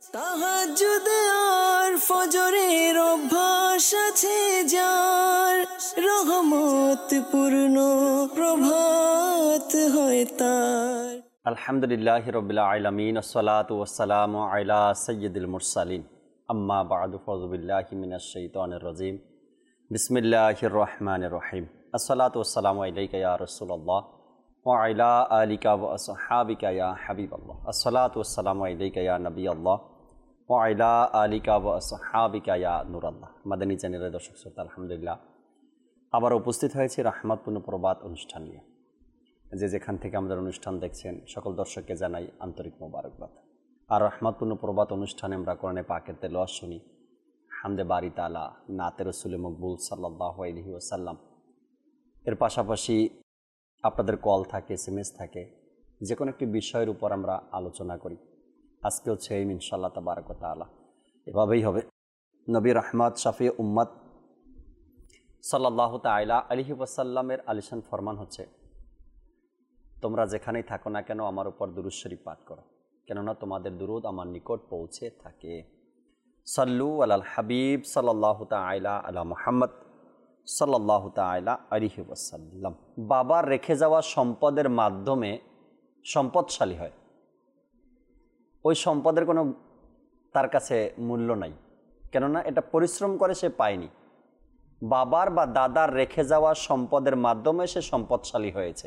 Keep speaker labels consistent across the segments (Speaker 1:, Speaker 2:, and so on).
Speaker 1: তাহাজ্জুদ আর ফজরের অভ্যাস আছে যার, রহমত পূর্ণ প্রভাত হয় তার।
Speaker 2: আলহামদুলিল্লাহি রাব্বিল আলামিন, আসসালাতু ওয়াসসালামু আলা সাইয়্যিদিল মুরসালিন, আম্মা বা'দু, ফাউযু বিল্লাহি মিনাশ শাইতানির রাজীম, বিসমিল্লাহির রহমানির রহিম। আসসালাতু ওয়াসসালামু আলাইকা ইয়া রাসূলুল্লাহ ওয়া আলা আলিকা ওয়া আসহাবিকা ইয়া হাবিবাল্লাহ। আসসালাতু ওয়াসসালামু আলাইকা ইয়া নবিয়াল্লাহ ওয়া আলা আলিকা ওয়া আসহাবিকা ইয়া নূরাল্লাহ। মাদানী চ্যানেলের দর্শক শ্রোতা, আলহামদুলিল্লাহ আবার উপস্থিত হয়েছি রহমতপূর্ণ প্রবাদ অনুষ্ঠান নিয়ে। যে যেখান থেকে আমাদের অনুষ্ঠান দেখছেন সকল দর্শককে জানাই আন্তরিক মোবারকবাদ। আর রহমতপূর্ণ প্রবাদ অনুষ্ঠানে আমরা কোরআনে পাকের তেলাওয়াত শুনি, হামদে বারি তাআলা, নাতে রাসূলে মকবুল সাল্লাল্লাহু আলাইহি ওয়াসাল্লাম। এর পাশাপাশি আপনাদের কল থাকে, SMS থাকে, যে কোনো একটি বিষয়ের উপর আমরা আলোচনা করি। আজকে হচ্ছে এই ইনশাআল্লাহ তাবারাক ওয়া তাআলা এভাবেই হবে। নবী রহমত শাফি উম্মত সাল্লাল্লাহু তাআলা আলাইহি ওয়াসাল্লামের আলিশান ফরমান হচ্ছে, তোমরা যেখানেই থাকো না কেন আমার উপর দুরূদ শরীফ পাঠ করো, কেননা তোমাদের দুরূদ আমার নিকট পৌঁছে থাকে। সাল্লু আলাল হাবিব সাল্লাল্লাহু তাআলা আলা মুহাম্মদ সাল্লাল্লাহু তাআলা আলাইহি ওয়াসাল্লাম। বাবার রেখে যাওয়া সম্পদের মাধ্যমে সম্পদশালী হয়, ওই সম্পদের কোনো তার কাছে মূল্য নাই, কেননা এটা পরিশ্রম করে সে পায়নি। বাবার বা দাদার রেখে যাওয়া সম্পদের মাধ্যমে সে সম্পদশালী হয়েছে।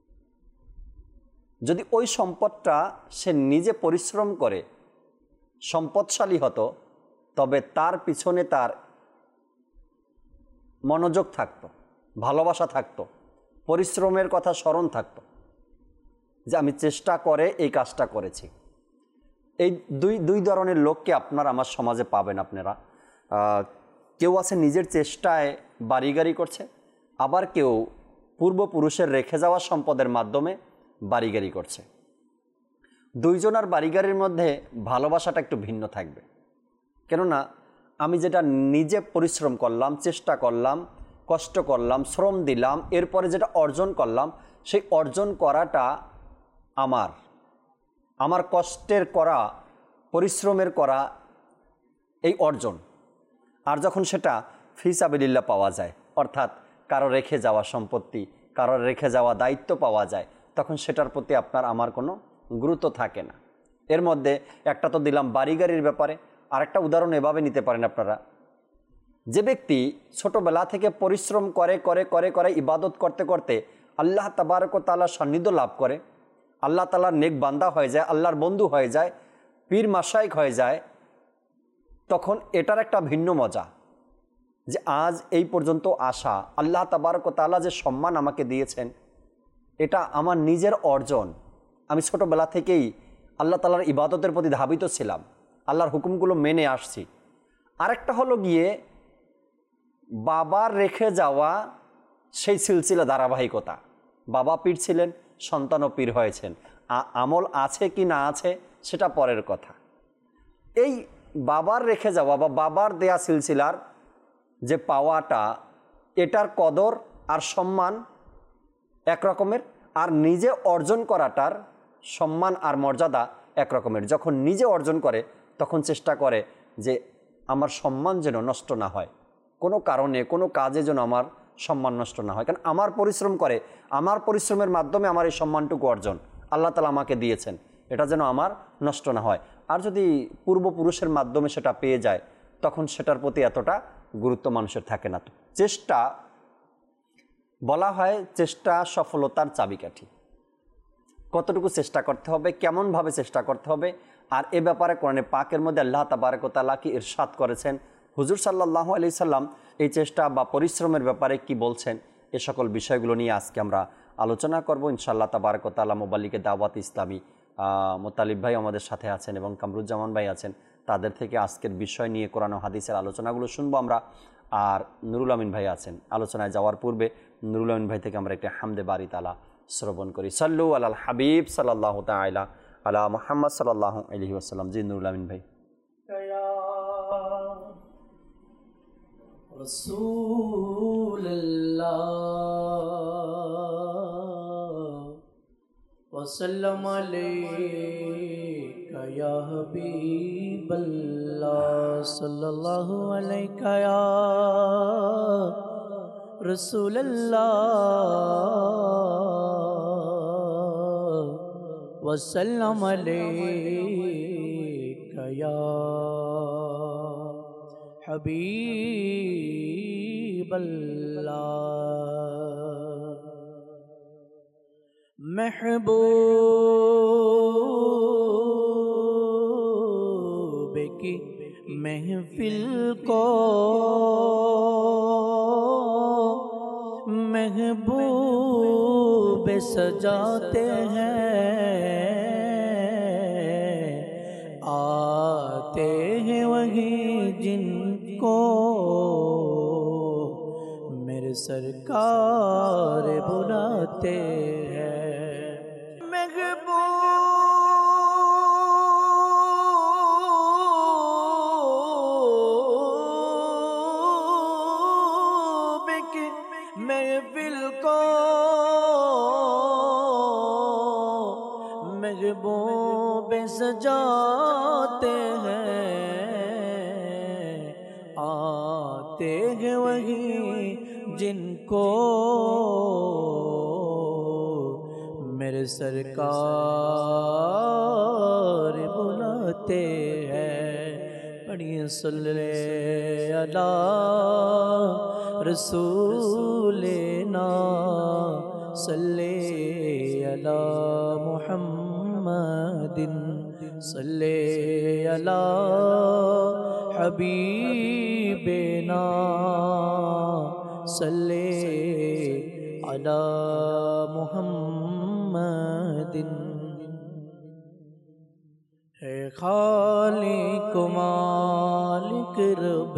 Speaker 2: যদি ওই সম্পদটা সে নিজে পরিশ্রম করে সম্পদশালী হতো, তবে তার পিছনে তার মনোযোগ থাকতো, ভালোবাসা থাকতো, পরিশ্রমের কথা স্মরণ থাকতো, যে আমি চেষ্টা করে এই কাজটা করেছি। এই দুই ধরনের লোককে আপনার আমার সমাজে পাবেন আপনারা। কেউ আছে নিজের চেষ্টায় বাড়িগাড়ি করছে, আবার কেউ পূর্বপুরুষের রেখে যাওয়া সম্পদের মাধ্যমে বাড়িগাড়ি করছে। দুইজনার বাড়িগাড়ির মধ্যে ভালোবাসাটা একটু ভিন্ন থাকবে, কেননা আমি যেটা নিজে পরিশ্রম করলাম, চেষ্টা করলাম, কষ্ট করলাম, শ্রম দিলাম, এরপরে যেটা অর্জন করলাম, সেই অর্জন করাটা আমার কষ্টের করা, পরিশ্রমের করা এই অর্জন। আর যখন সেটা ফি সাবিলিল্লাহ পাওয়া যায়, অর্থাৎ কারো রেখে যাওয়া সম্পত্তি, কারো রেখে যাওয়া দায়িত্ব পাওয়া যায়, তখন সেটার প্রতি আপনার আমার কোনো গুরুত্ব থাকে না। এর মধ্যে একটা তো দিলাম বাড়িগাড়ির ব্যাপারে, আরেকটা উদাহরণ এভাবে নিতে পারেন আপনারা। যে ব্যক্তি ছোটোবেলা থেকে পরিশ্রম করে করে করে করে ইবাদত করতে করতে আল্লাহ তাবারক ওয়া তাআলার সান্নিধ্য লাভ করে, আল্লাহ তাআলার নেক বান্দা হয়ে যায়, আল্লাহর বন্ধু হয়ে যায়, পীর মাশায়েখ হয়ে যায়, তখন এটার একটা ভিন্ন মজা, যে আজ এই পর্যন্ত আসা, আল্লাহ তাবারক ওয়া তাআলা যে সম্মান আমাকে দিয়েছেন, এটা আমার নিজের অর্জন। আমি ছোটোবেলা থেকেই আল্লাহ তাআলার ইবাদতের প্রতি ধাবিত ছিলাম, আল্লাহর হুকুমগুলো মেনে আসছি। আরেকটা হলো গিয়ে বাবার রেখে যাওয়া সেই সিলসিলা ধারাবাহিকতা। বাবা পীর ছিলেন, সন্তানও পীর হয়েছেন, আমল আছে কি না আছে সেটা পরের কথা। এই বাবার রেখে যাওয়া বা বাবার দেয়া সিলসিলার যে পাওয়াটা, এটার কদর আর সম্মান একরকমের, আর নিজে অর্জন করাটার সম্মান আর মর্যাদা একরকমের। যখন নিজে অর্জন করে তখন চেষ্টা করে যে আমার সম্মান যেন নষ্ট না হয়, কোনো কারণে কোনো কাজে যেন আমার সম্মান নষ্ট না হয়, কারণ আমার পরিশ্রম করে, আমার পরিশ্রমের মাধ্যমে আমার এই সম্মানটুকু অর্জন আল্লাহ তাআলা আমাকে দিয়েছেন, এটা যেন আমার নষ্ট না হয়। আর যদি পূর্বপুরুষের মাধ্যমে সেটা পেয়ে যায়, তখন সেটার প্রতি এতটা গুরুত্ব মানুষের থাকে না। তো চেষ্টা বলা হয়, চেষ্টা সফলতার চাবিকাঠি। কতটুকু চেষ্টা করতে হবে, কেমনভাবে চেষ্টা করতে হবে, আর এ ব্যাপারে কোরআনে পাকের মধ্যে আল্লাহ তাবারক ওয়া তাআলা কি ইরশাদ করেছেন, হুজুর সাল্লাল্লাহু আলাইহি সাল্লাম এই চেষ্টা বা পরিশ্রমের ব্যাপারে কি বলছেন, এ সকল বিষয়গুলো নিয়ে আজকে আমরা আলোচনা করব ইনশাআল্লাহ তাবারক ওয়া তাআলা। মোবাল্লিগে দাওয়াত ইসলামী মোতালিব ভাই আমাদের সাথে আছেন এবং কামরুজ্জামান ভাই আছেন, তাদের থেকে আজকের বিষয় নিয়ে কোরআন ও হাদিসের আলোচনাগুলো শুনবো আমরা। আর নুরুল আমিন ভাই আছেন। আলোচনায় যাওয়ার পূর্বে নুরুল আমিন ভাই থেকে আমরা একটা হামদে বারি তাআলা শ্রবণ করি। সাল্লু আলাল হাবিব সাল্লাল্লাহু তাআলা আলা মুহাম্মদ সাল্লাল্লাহু আলাইহি ওয়াসাল্লাম। জি নুরুল আমিন ভাই।
Speaker 3: রাসূলুল্লাহ ওয়া সাল্লাম আলাইকা या हबीब अल्लाह सल्लल्लाहु अलैका या रसूल अल्लाह वसल्लम अलैका या हबीब अल्लाह। महबूब की महफिल को महबूब सजाते हैं, आते हैं वही जिनको मेरे सरकार बुलाते हैं। महबूब की महफिल को महबूब सजाते हैं, आते हैं वही जिनको मेरे सरकार बुलाते हैं। पढ़िए सल्ले अला रसूलेना सल्ले अला मुहम्मदिन सल्ले अला हबीबेना सल्ले अला मुहम्मदिन। है खालिक मालिक रब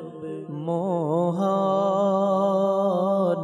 Speaker 3: मोहन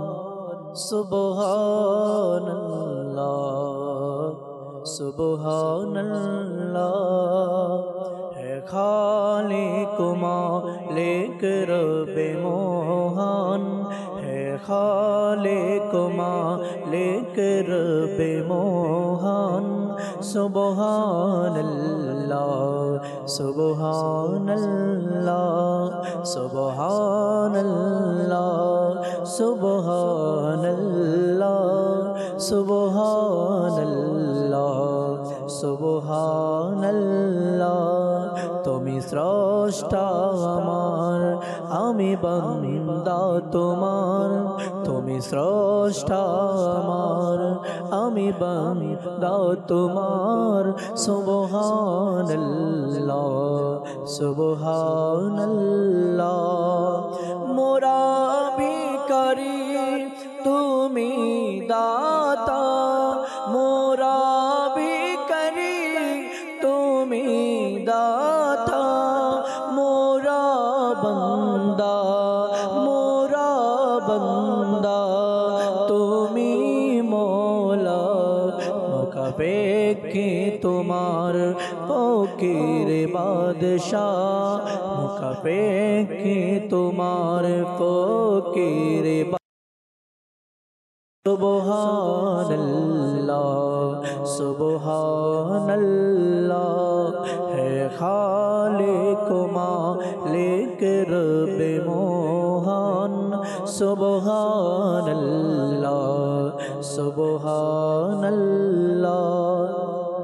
Speaker 3: सुबहान अल्लाह सुबहान अल्लाह। है खालिक मालिक रब मोहन, है खालिक मालिक रब मोहन सुबहान अल्लाह सुबहान अल्लाह सुबहान अल्लाह सुबहान अल्लाह सुबहान अल्लाह सुबहान अल्लाह। तुमी स्रष्टा आमार आमी बंदा तुम्हार, तुमी स्रष्टा आमार आमी बंदा तुम्हार सुबहान अल्लाह सुबहान अल्लाह। मोरा भिखारी तुमी दाता, मोरा भिखारी तुमी दाता, मोरा बंदा तुमी मौला। मुकाफेकी तुम्हार फकीर बादशाह, मुकाफेकी तुम्हार फकीर सुबहान अल्लाह सुबहान अल्लाह। है खालिक मालिक रब मोहन सुबहान अल्लाह सुबहान अल्लाह।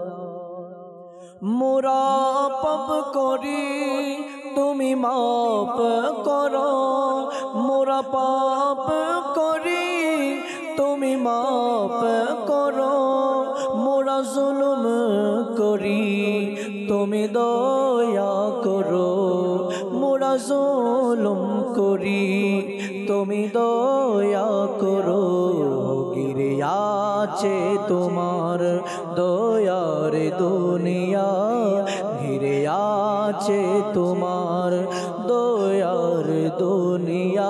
Speaker 3: मोरा पाप करी तुमी माफ करो, मोरा पाप करी तुमी माफ करो, मोरा जुल्म करी तुमी दया करो, मोरा जुल्म करी तुमी दया करो। गिरे आछे तुम्हार दयार दुनिया, घिरे आछे तुम्हार दयार दुनिया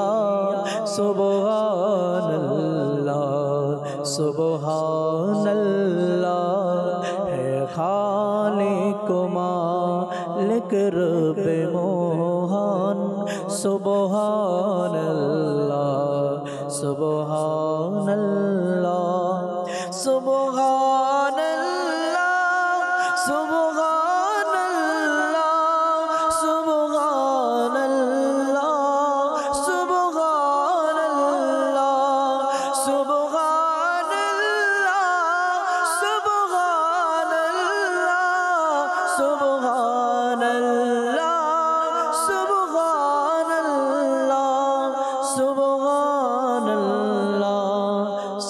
Speaker 3: सुबहान अल्लाह सुबहान अल्लाह। है खालिक मालिक रब मोहन सुबहान अल्लाह सुबहान अल्लाह सुबहान अल्लाह सुबहान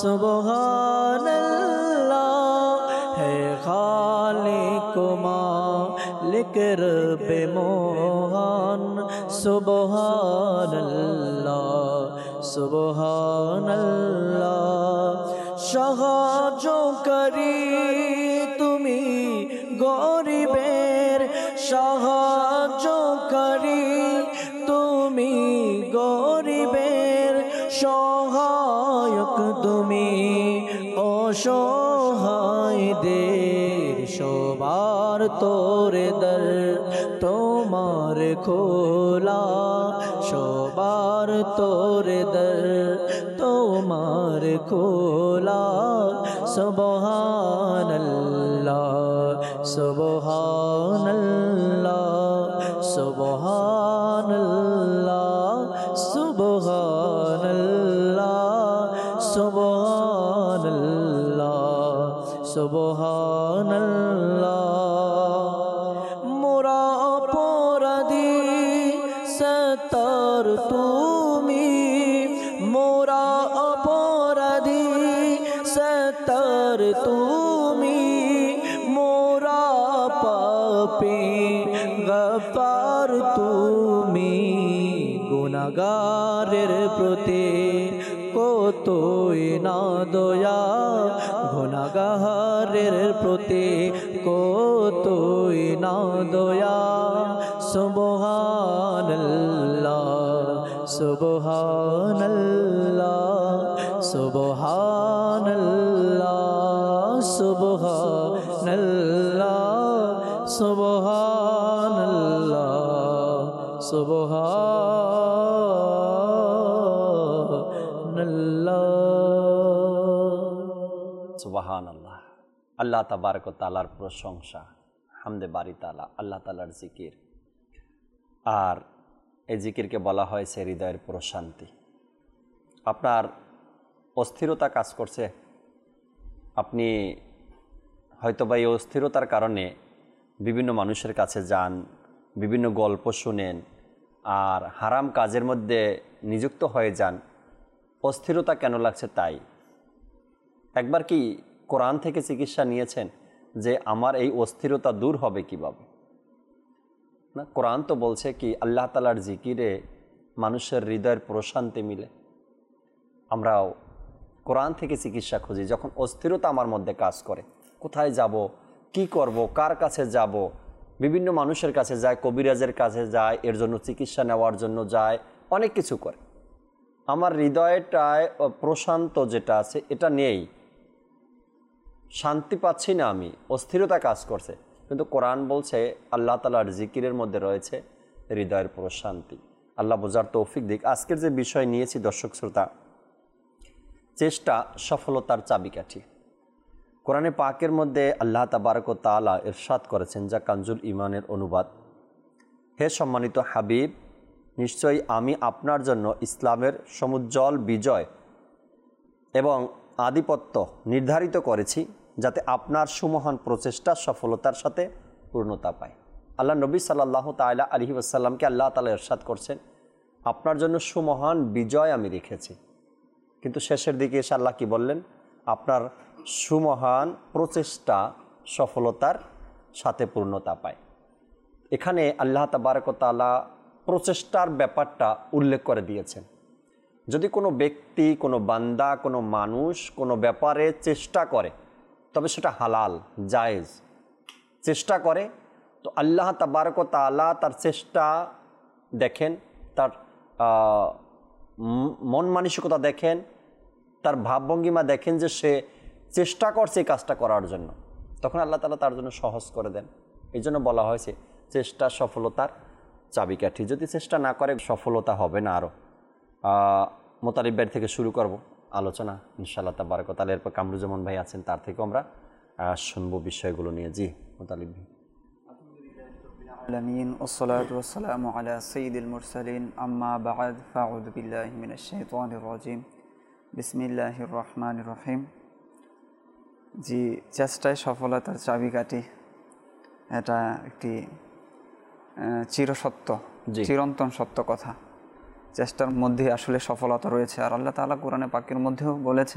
Speaker 3: सुबहानल्लाह है खालिक मालिक रब्बे मोहन सुबहानल्लाह सुबहानल्लाह সাহায্যকারী তুমি গরিবের সাহায্যকারী তুমি গরিবের সহায়ক তুমি অসহায়দের সবার তোরে দর তোমার খোলা সবার তোরে দর তোমার খোলা সুবহানাল্লাহ সুবহানাল্লাহ সুবহানাল্লাহ সুবহানাল্লাহ সুবহানাল্লাহ সুবহানাল্লাহ মোরা অপরাধী সত্তর তুমি মোরা অপরাধী সত্তর তুমি মোরা পাপী গফার তুমি গুনাহগারের প্রতি কতই না দয়া গুনাহগারের প্রতি কতই না দয়া সুবহানাল্লাহ সুবহানাল্লাহ সুবহানাল্লাহ সুবহানাল্লাহ সুবহানাল্লাহ
Speaker 2: সুবহানাল্লাহ। আল্লাহ তাবারক ওয়া তাআলার প্রশংসা, হামদে বারি তাআলা, আল্লাহ তাআলার জিকির। আর এই জিকিরকে বলা হয়েছে হৃদয়ের প্রশান্তি। আপনার অস্থিরতা কাজ করছে, আপনি হয়তোবা এই অস্থিরতার কারণে বিভিন্ন মানুষের কাছে যান, বিভিন্ন গল্প শুনেন, আর হারাম কাজের মধ্যে নিযুক্ত হয়ে যান। অস্থিরতা কেন লাগছে তাই একবার কি কোরআন থেকে চিকিৎসা নিয়েছেন যে আমার এই অস্থিরতা দূর হবে কিভাবে? না, কোরআন তো বলছে কি আল্লাহ তাআলার জিকিরে মানুষের হৃদয়ের প্রশান্তি মিলে। আমরাও কোরআন থেকে চিকিৎসা খুঁজি। যখন অস্থিরতা আমার মধ্যে কাজ করে, কোথায় যাব, কি করব, কার কাছে যাব, বিভিন্ন মানুষের কাছে যায়, কবিরাজের কাছে যায়, এর জন্য চিকিৎসা নেওয়ার জন্য যায়, অনেক কিছু করে। আমার হৃদয়টায় প্রশান্ত যেটা আছে এটা নেই, শান্তি পাচ্ছি না, আমি অস্থিরতা কাজ করছে। কিন্তু কোরআন বলছে আল্লাহ তাআলার জিকিরের মধ্যে রয়েছে হৃদয়ের প্রশান্তি। আল্লাহ বোঝার তৌফিক দিক। আজকের যে বিষয় নিয়েছি দর্শক শ্রোতা, চেষ্টা সফলতার চাবিকাঠি। কোরআনে পাকের মধ্যে আল্লাহ তাবারক ওয়া তাআলা ইরশাদ করেছেন, যা কানজুল ঈমানের অনুবাদ, হে সম্মানিত হাবিব, নিশ্চয়ই আমি আপনার জন্য ইসলামের সমুজ্জ্বল বিজয় এবং আধিপত্য নির্ধারিত করেছি, যাতে আপনার সুমহান প্রচেষ্টা সফলতার সাথে পূর্ণতা পায়। আল্লাহ নবী সাল্লাল্লাহু তাআলা আলাইহি ওয়াসাল্লামকে আল্লাহ তাআলা ইরশাদ করছেন, আপনার জন্য সুমহান বিজয় আমি রেখেছি। কিন্তু শেষের দিকে এসে আল্লাহ কি বললেন? আপনার সুমহান প্রচেষ্টা সফলতার সাথে পূর্ণতা পায়। এখানে আল্লাহ তাবারক ওয়া তাআলা প্রচেষ্টার ব্যাপারটা উল্লেখ করে দিয়েছেন। যদি কোনো ব্যক্তি, কোনো বান্দা, কোনো মানুষ কোনো ব্যাপারে চেষ্টা করে, তবে সেটা হালাল, জায়েজ, চেষ্টা করে, তো আল্লাহ তাবারক ওয়া তাআলা তার চেষ্টা দেখেন, তার মন মানসিকতা দেখেন, তার ভাবভঙ্গিমা দেখেন যে সে চেষ্টা করছে এই কাজটা করার জন্য, তখন আল্লাহ তাআলা তার জন্য সহজ করে দেন। এই জন্য বলা হয়েছে চেষ্টা সফলতার চাবিকাঠি। যদি চেষ্টা না করে সফলতা হবে না। আরও মোতালিব ভাই থেকে শুরু করব আলোচনা ইনশাআল্লাহ তাবারক ওয়া তাআলা। এরপর কামরুজ্জামান ভাই আছেন, তার থেকেও আমরা শুনবো বিষয়গুলো নিয়ে। জি মোতালিব ভাই।
Speaker 4: আলামিন ওয়াসসালাতু ওয়াসসালামু আলা সাইয়্যিদিল মুরসালিন আম্মা বা'দ ফাআউযু বিল্লাহি মিনাশ শাইতানির রাজিম বিসমিল্লাহির রহমানির রহিম। জি, চেষ্টায় সফলতার চাবিকাঠি, এটা একটি চিরসত্য, চিরন্তন সত্য কথা। চেষ্টার মধ্যে আসলে সফলতা রয়েছে। আর আল্লাহ তাআলা কোরআনে পাকের মধ্যেও বলেছেন,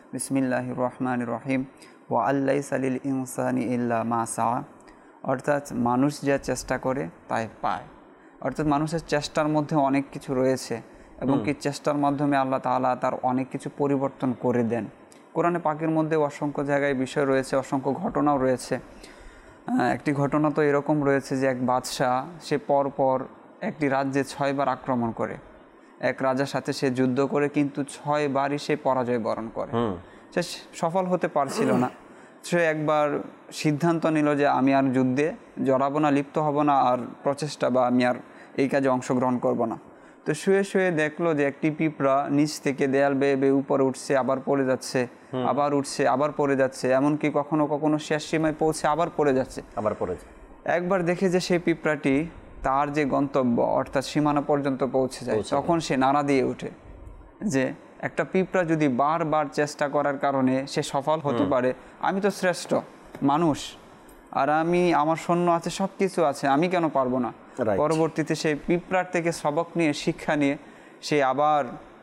Speaker 4: বিসমিল্লাহির রহমানির রহিম ওয়া আল্লাইসা লিল ইনসানি ইল্লা মা সাআ, অর্থাৎ মানুষ যা চেষ্টা করে তাই পায়। অর্থাৎ মানুষের চেষ্টার মধ্যে অনেক কিছু রয়েছে এবং কি চেষ্টার মাধ্যমে আল্লাহ তাআলা তার অনেক কিছু পরিবর্তন করে দেন। কোরআনে পাকের মধ্যে অসংখ্য জায়গায় বিষয় রয়েছে, অসংখ্য ঘটনাও রয়েছে। একটি ঘটনা তো এরকম রয়েছে যে এক বাদশাহ সে পরপর একটি রাজ্যে 6 বার আক্রমণ করে, এক রাজার সাথে সে যুদ্ধ করে, কিন্তু 6 বারই সে পরাজয় বরণ করে। সে সফল হতে পারছিল না। সে একবার সিদ্ধান্ত নিল যে আমি আর যুদ্ধে জড়াবো না, লিপ্ত হব না, আর প্রচেষ্টা বা আমি আর এই কাজে অংশগ্রহণ করব না। তো শুয়ে শুয়ে দেখলো যে একটি পিঁপড়া নিচ থেকে দেয়াল বেয়ে বেয়ে উপরে উঠছে, আবার পড়ে যাচ্ছে, আবার উঠছে, আবার পড়ে যাচ্ছে, এমনকি কখনো কখনো শেষ সীমায় পৌঁছে আবার পড়ে যাচ্ছে,
Speaker 2: আবার পড়েছে।
Speaker 4: একবার দেখে যে সেই পিঁপড়াটি তার যে গন্তব্য অর্থাৎ সীমানা পর্যন্ত পৌঁছে যায়, তখন সে নাড়া দিয়ে ওঠে যে একটা পিঁপড়া যদি বারবার চেষ্টা করার কারণে সে সফল হতে পারে, আমি তো শ্রেষ্ঠ মানুষ, আর আমার সৈন্য আছে, সব কিছু আছে, আমি কেন পারবো না। পরবর্তীতে সেই পিঁপড়ার থেকে সবক নিয়ে, শিক্ষা নিয়ে সে আবার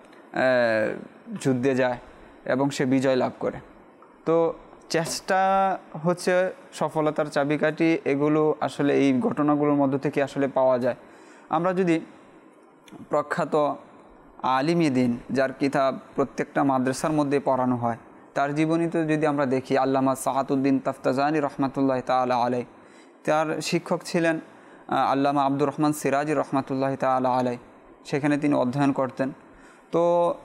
Speaker 4: যুদ্ধে যায় এবং সে বিজয় লাভ করে। তো চেষ্টা হচ্ছে সফলতার চাবিকাঠি, এগুলো আসলে এই ঘটনাগুলোর মধ্য থেকে আসলে পাওয়া যায়। আমরা যদি প্রখ্যাত আলিমী দিন, যার কিতাব প্রত্যেকটা মাদ্রাসার মধ্যে পড়ানো হয়, তার জীবনীতে যদি আমরা দেখি, আল্লামা সাআতুদ্দিন তাফতাজানি রহমাতুল্লাহ তাআলা আলাইহি, তার শিক্ষক ছিলেন আল্লামা আব্দুর রহমান সিরাজি রহমাতুল্লাহ তাআলা আলাইহি, সেখানে তিনি অধ্যয়ন করতেন। তো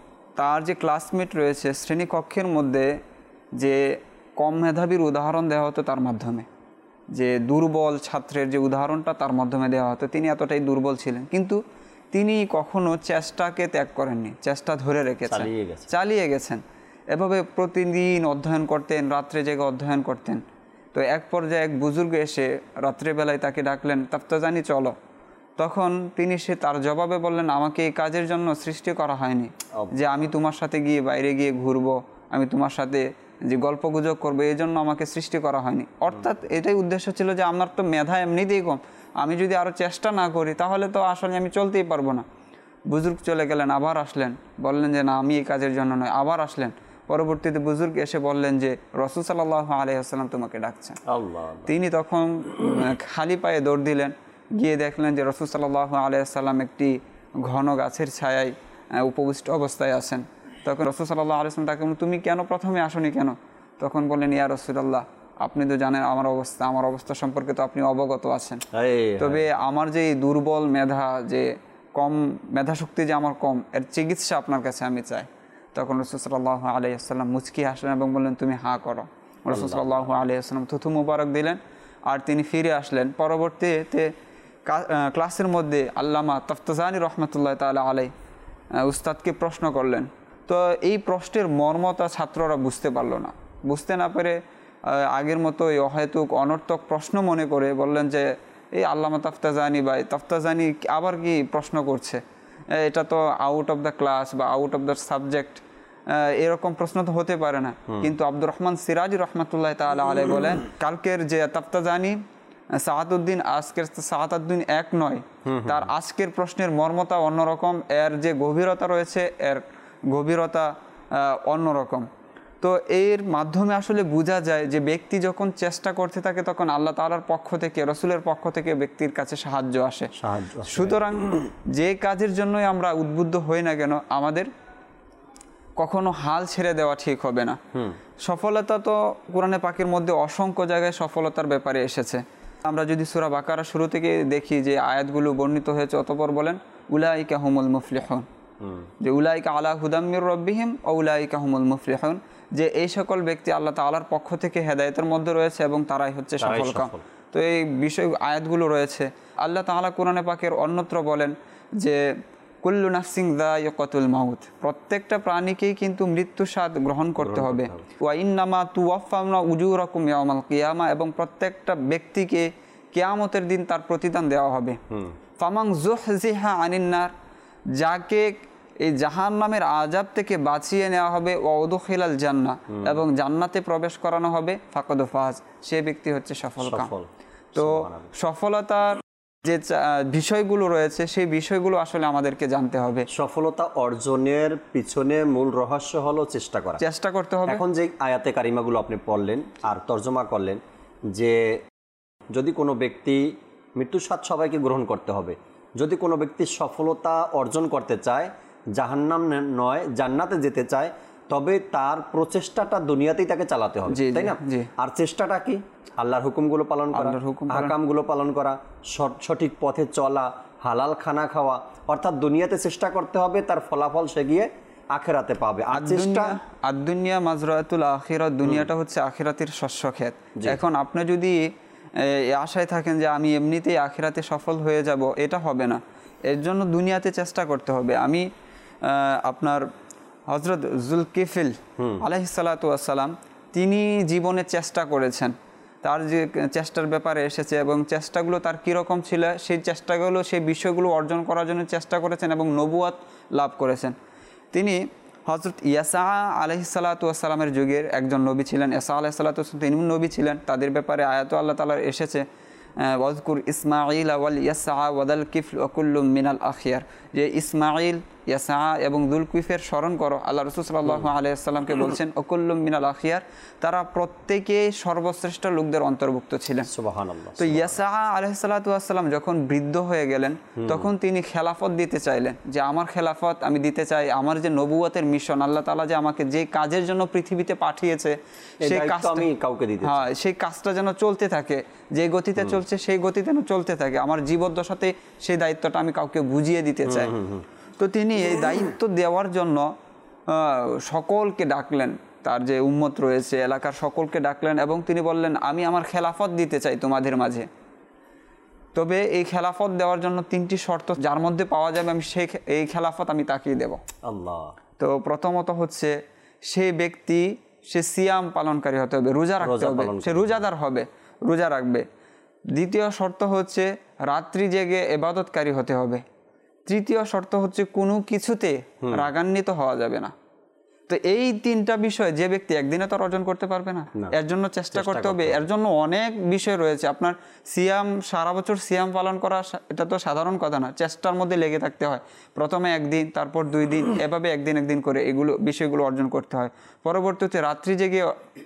Speaker 4: তার যে ক্লাসমেট রয়েছে, শ্রেণীকক্ষের মধ্যে যে কম মেধাবীর উদাহরণ দেওয়া হতো তার মাধ্যমে, যে দুর্বল ছাত্রের যে উদাহরণটা তার মাধ্যমে দেওয়া হতো, তিনি এতটাই দুর্বল ছিলেন, কিন্তু তিনি কখনো চেষ্টাকে ত্যাগ করেননি, চেষ্টা ধরে রেখেছেন, চালিয়ে গেছেন। এভাবে প্রতিদিন অধ্যয়ন করতেন, রাত্রে জেগে অধ্যয়ন করতেন। তো এক পর্যায়ে এক বুজুর্গ এসে রাত্রেবেলায় তাকে ডাকলেন, তাফতাজানি চলো। তখন তিনি তার জবাবে বললেন, আমাকে এই কাজের জন্য সৃষ্টি করা হয়নি যে আমি তোমার সাথে গিয়ে বাইরে গিয়ে ঘুরবো, আমি তোমার সাথে যে গল্প গুজব করবো, এই জন্য আমাকে সৃষ্টি করা হয়নি। অর্থাৎ এটাই উদ্দেশ্য ছিল যে আমার তো মেধা এমনিতেই কম, আমি যদি আরও চেষ্টা না করি তাহলে তো আসলে আমি চলতেই পারবো না। বুজুর্গ চলে গেলেন, আবার আসলেন, বললেন যে না, আমি এই কাজের জন্য নয়। আবার আসলেন, পরবর্তীতে বুজুর্গ এসে বললেন যে রাসূল সাল্লাল্লাহু আলাইহি ওয়াসাল্লাম তোমাকে ডাকছেন। তিনি তখন খালি পায়ে দৌড় দিলেন, গিয়ে দেখলেন যে রাসূল সাল্লাল্লাহু আলাইহি ওয়াসাল্লাম একটি ঘন গাছের ছায়ায় উপবিষ্ট অবস্থায় আছেন। তখন রাসূল সাল্লাল্লাহু আলাইহি ওয়াসাল্লাম তাকে বললেন, তুমি কেন প্রথমে আসনি কেন? তখন বললেন, ইয়া রাসূলুল্লাহ, আপনি তো জানেন আমার অবস্থা সম্পর্কে তো আপনি অবগত আছেন, তবে আমার যে দুর্বল মেধা, যে কম মেধাশক্তি যে আমার কম, এর চিকিৎসা আপনার কাছে আমি চাই। তখন রাসূল সাল্লাল্লাহু আলাইহি ওয়াসাল্লাম মুচকি হাসলেন এবং বললেন, তুমি হাঁ করো। রাসূল সাল্লাল্লাহু আলাইহি ওয়াসাল্লাম থুথু মুবারক দিলেন আর তিনি ফিরে আসলেন। পরবর্তীতে ক্লাসের মধ্যে আল্লামা তাফতাজানি রহমাতুল্লাহ তাআলা আলাইহি উস্তাদকে প্রশ্ন করলেন। তো এই প্রশ্নের মর্মতা ছাত্ররা বুঝতে পারল না, বুঝতে না পেরে আগের মতো এই অহেতুক অনর্থক প্রশ্ন মনে করে বললেন যে এই আল্লামা তাফতাজানি আবার কি প্রশ্ন করছে, এটা তো আউট অফ দ্য ক্লাস বা আউট অফ দ্য সাবজেক্ট, এরকম প্রশ্ন তো হতে পারে না। কিন্তু আব্দুর রহমান সিরাজি রহমাতুল্লাহ তাআলা আলাইহি বলেন, কালকের যে তাফতাজানি সাআতুদ্দিন, আজকের সাআতুদ্দিন এক নয়, তার আজকের প্রশ্নের মর্মতা অন্যরকম, এর যে গভীরতা রয়েছে, এর গভীরতা অন্যরকম। তো এর মাধ্যমে আসলে বোঝা যায় যে ব্যক্তি যখন চেষ্টা করতে থাকে তখন আল্লাহ তাআলার পক্ষ থেকে, রসুলের পক্ষ থেকে ব্যক্তির কাছে সাহায্য আসে। সুতরাং যে কাজের জন্যই আমরা উদ্বুদ্ধ হই না কেন, আমাদের কখনো হাল ছেড়ে দেওয়া ঠিক হবে না। সফলতা তো কোরআনে পাকের মধ্যে অসংখ্য জায়গায় সফলতার ব্যাপারে এসেছে। আমরা যদি সূরা বাকারা শুরু থেকে দেখি যে আয়াতগুলো বর্ণিত হয়েছে, অতঃপর বলেন উলাইকা হুমুল মুফলিহুন, যে উলাইকা আলা হুদাম মির রাব্বিহিম ওয়া উলাইকা হুমুল মুফলিহুন, যে এই সকল ব্যক্তি আল্লাহ তাআলার পক্ষ থেকে হেদায়েতের মধ্যে রয়েছে এবং তারাই হচ্ছে সফলকাম। তো এই বিষয় আয়াতগুলো রয়েছে। আল্লাহ তাআলা কোরআনে পাকের অন্যত্র বলেন যে কুল্লু নাফসিন যায়িকাতুল মাউত, প্রত্যেকটা প্রাণীকেই কিন্তু মৃত্যু স্বাদ গ্রহণ করতে হবে। ওয়া ইন্নামা তুওয়াফাউনা উজুরাকুম ইয়াউমাল কিয়ামা, এবং প্রত্যেকটা ব্যক্তিকে কিয়ামতের দিন তার প্রতিদান দেওয়া হবে। ফামান যুহজিহা আনিন নার, যাকে এই জাহান্নামের আযাব থেকে বাঁচিয়ে নেওয়া হবে, ওয়া উদখিলাল জান্নাহ, এবং জান্নাতে প্রবেশ করানো হবে, ফাকাদ ফাজ, সে ব্যক্তি হচ্ছে সফলকাম। তো সফলতার যে বিষয়গুলো রয়েছে সেই বিষয়গুলো আসলে আমাদেরকে জানতে হবে।
Speaker 2: সফলতা অর্জনের পিছনে মূল রহস্য হলো চেষ্টা করা,
Speaker 4: চেষ্টা করতে হবে।
Speaker 2: এখন যে আয়াতে কারিমাগুলো আপনি পড়লেন আর তর্জমা করলেন যে যদি কোনো ব্যক্তি মৃত্যুর স্বাদ সবাইকে গ্রহণ করতে হবে, যদি কোনো ব্যক্তি সফলতা অর্জন করতে চায়, জাহান্নাম নয় জান্নাতে যেতে চায়, তবে তার প্রচেষ্টাটা দুনিয়াতেই তাকে চালাতে হবে, তাই না? আর চেষ্টাটা কি? আল্লাহর হুকুমগুলো পালন করা, আহকামগুলো পালন করা, সঠিক পথে চলা, হালাল খানা খাওয়া, অর্থাৎ দুনিয়াতে চেষ্টা করতে হবে, তার ফলাফল সে গিয়ে আখিরাতে পাবে। আর চেষ্টা
Speaker 4: দুনিয়া মাজরাতুল আখিরাত, দুনিয়াটা হচ্ছে আখিরাতের শস্য ক্ষেত। এখন আপনি যদি আশায় থাকেন যে আমি এমনিতেই আখিরাতে সফল হয়ে যাব, এটা হবে না। এর জন্য দুনিয়াতে চেষ্টা করতে হবে। আমি আপনার হযরত যুলকিফল আলাইহিসসালাতু ওয়াসসালাম তিনি জীবনে চেষ্টা করেছেন, তার যে চেষ্টার ব্যাপারে এসেছে এবং চেষ্টাগুলো তার কীরকম ছিল, সেই চেষ্টাগুলো সেই বিষয়গুলো অর্জন করার জন্য চেষ্টা করেছেন এবং নবুয়ত লাভ করেছেন। তিনি হযরত ইয়াসা আলাইহিসসালাতু ওয়াসসালামের যুগের একজন নবী ছিলেন। ইয়াসা আলাইহিসসালাতু ওয়াসসালাম তিনিও নবী ছিলেন। তাদের ব্যাপারে আয়াত আল্লাহ তাআলার এসেছে ওয়াজকুর ইসমাঈল ওয়াল ইয়াসা ওয়াদাল কিফল ওয়া কুল্লুম মিনাল আখিয়ার, যে ইসমাঈল, ইয়াসা এবং যুলকিফের স্মরণ করো। আল্লাহ রাসূল সাল্লাল্লাহু আলাইহি ওয়াসাল্লামকে বলছেন ওয়া কুল্লুম মিনাল আখিয়ার, তারা প্রত্যেকে সর্বশ্রেষ্ঠ লোকদের অন্তর্ভুক্ত ছিলেন।
Speaker 2: সুবহানাল্লাহ।
Speaker 4: তো ইয়াসা আলাইহিসসালাতু ওয়াসসালাম যখন বৃদ্ধ হয়ে গেলেন তখন তিনি খেলাফত দিতে চাইলেন, যে আমার খেলাফত আমি দিতে চাই, আমার যে নবুয়তের মিশন আল্লাহ তাআলা যে আমাকে যে কাজের জন্য পৃথিবীতে পাঠিয়েছে সেই কাজটা আমি কাউকে দিতে চাই, সেই কাজটা যেন চলতে থাকে, যে গতিতে চলছে সেই গতিতে যেন চলতে থাকে, আমার জীবদ্দশাতে সেই দায়িত্বটা আমি কাউকে বুঝিয়ে দিতে চাই। তো তিনি এই দায়িত্ব দেওয়ার জন্য সকলকে ডাকলেন, তার যে উম্মত রয়েছে এলাকার সকলকে ডাকলেন এবং তিনি বললেন আমি আমার খেলাফত দিতে চাই তোমাদের মাঝে, তবে এই খেলাফত দেওয়ার জন্য 3টি শর্ত যার মধ্যে পাওয়া যাবে আমি এই খেলাফত আমি তাকিয়ে দেব।
Speaker 2: আল্লাহ।
Speaker 4: তো প্রথমত হচ্ছে সেই ব্যক্তি সে সিয়াম পালনকারী হতে হবে, রোজা রাখতে হবে, সে রোজাদার হবে, রোজা রাখবে। দ্বিতীয় শর্ত হচ্ছে রাত্রি জেগে ইবাদতকারী হতে হবে। তৃতীয় শর্ত হচ্ছে কোনো কিছুতে রাগান্বিত হওয়া যাবে না। তো এই 3টা বিষয় যে ব্যক্তি একদিনে তো অর্জন করতে পারবে না, এর জন্য চেষ্টা করতে হবে। এর জন্য অনেক বিষয় রয়েছে। আপনার সিয়াম, সারা বছর সিয়াম পালন করা এটা তো সাধারণ কথা না, চেষ্টার মধ্যে লেগে থাকতে হয়। প্রথমে 1 দিন, তারপর 2 দিন, এভাবে একদিন করে এগুলো বিষয়গুলো অর্জন করতে হয়। পরবর্তীতে রাত্রি জেগে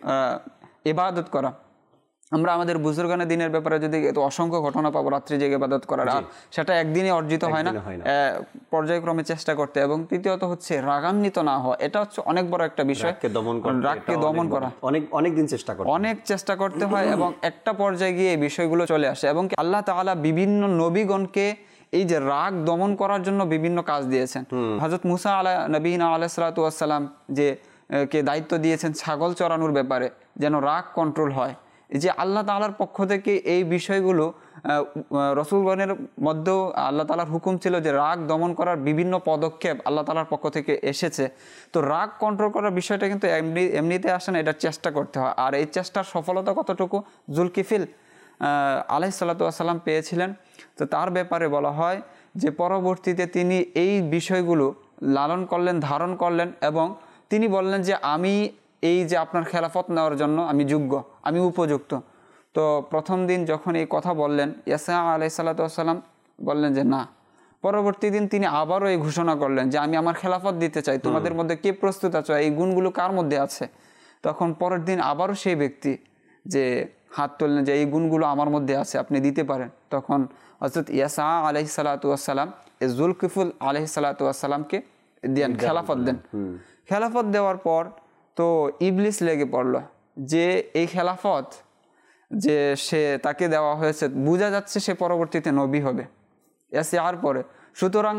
Speaker 4: ইবাদত করা। আমরা আমাদের বুজুর্গানের দিনের ব্যাপারে যদি অসংখ্য ঘটনা পাবো রাত্রি জেগে ইবাদত করার, আর সেটা একদিনে অর্জিত হয় না, পর্যায়ক্রমে চেষ্টা করতে। এবং তৃতীয়ত হচ্ছে রাগান্বিত না হওয়া, এটা হচ্ছে অনেক বড় একটা বিষয়। রাগকে দমন করা
Speaker 2: অনেক দিন চেষ্টা করতে হয় এবং একটা পর্যায়ে গিয়ে এই বিষয়গুলো চলে আসে। এবং
Speaker 4: আল্লাহ তাআলা বিভিন্ন নবীগণকে এই যে রাগ দমন করার জন্য বিভিন্ন কাজ দিয়েছেন। হযরত মুসা নবীনা আলাইহিসসালাতু ওয়াসসালাম যে কে দায়িত্ব দিয়েছেন ছাগল চরানোর ব্যাপারে, যেন রাগ কন্ট্রোল হয়। যে আল্লাহ তাআলার পক্ষ থেকে এই বিষয়গুলো রাসূলগণের মধ্যেও আল্লাহ তাআলার হুকুম ছিল যে রাগ দমন করার বিভিন্ন পদক্ষেপ আল্লাহ তাআলার পক্ষ থেকে এসেছে। তো রাগ কন্ট্রোল করার বিষয়টা কিন্তু এমনিতে আসে না, এটা চেষ্টা করতে হয়। আর এই চেষ্টার সফলতা কতটুকু যুলকিফল আলাইহিসসালাতু ওয়াসসালাম পেয়েছিলেন, তো তার ব্যাপারে বলা হয় যে পরবর্তীতে তিনি এই বিষয়গুলো লালন করলেন, ধারণ করলেন এবং তিনি বললেন যে আমি এই যে আপনার খেলাফত নেওয়ার জন্য আমি যোগ্য, আমি উপযুক্ত। তো প্রথম দিন যখন এই কথা বললেন, ইয়াসা আলাইহিসসালাতু ওয়াসসালাম বললেন যে না। পরবর্তী দিন তিনি আবারও এই ঘোষণা করলেন যে আমি আমার খেলাফত দিতে চাই, তোমাদের মধ্যে কে প্রস্তুত আছো, এই গুণগুলো কার মধ্যে আছে? তখন পরের দিন আবারও সেই ব্যক্তি যে হাত তুললেন যে এই গুণগুলো আমার মধ্যে আছে, আপনি দিতে পারেন। তখন হযরত ইয়াসা আলাইহিসসালাতু ওয়াসসালাম যুলকিফল আলাইহিসসালাতু ওয়াসসালামকে দেন, খেলাফত দেন। খেলাফত দেওয়ার পর তো ইবলিস লেগে পড়লো যে এই খেলাফত যে সে তাকে দেওয়া হয়েছে, বোঝা যাচ্ছে সে পরবর্তীতে নবী হবে আর পরে। সুতরাং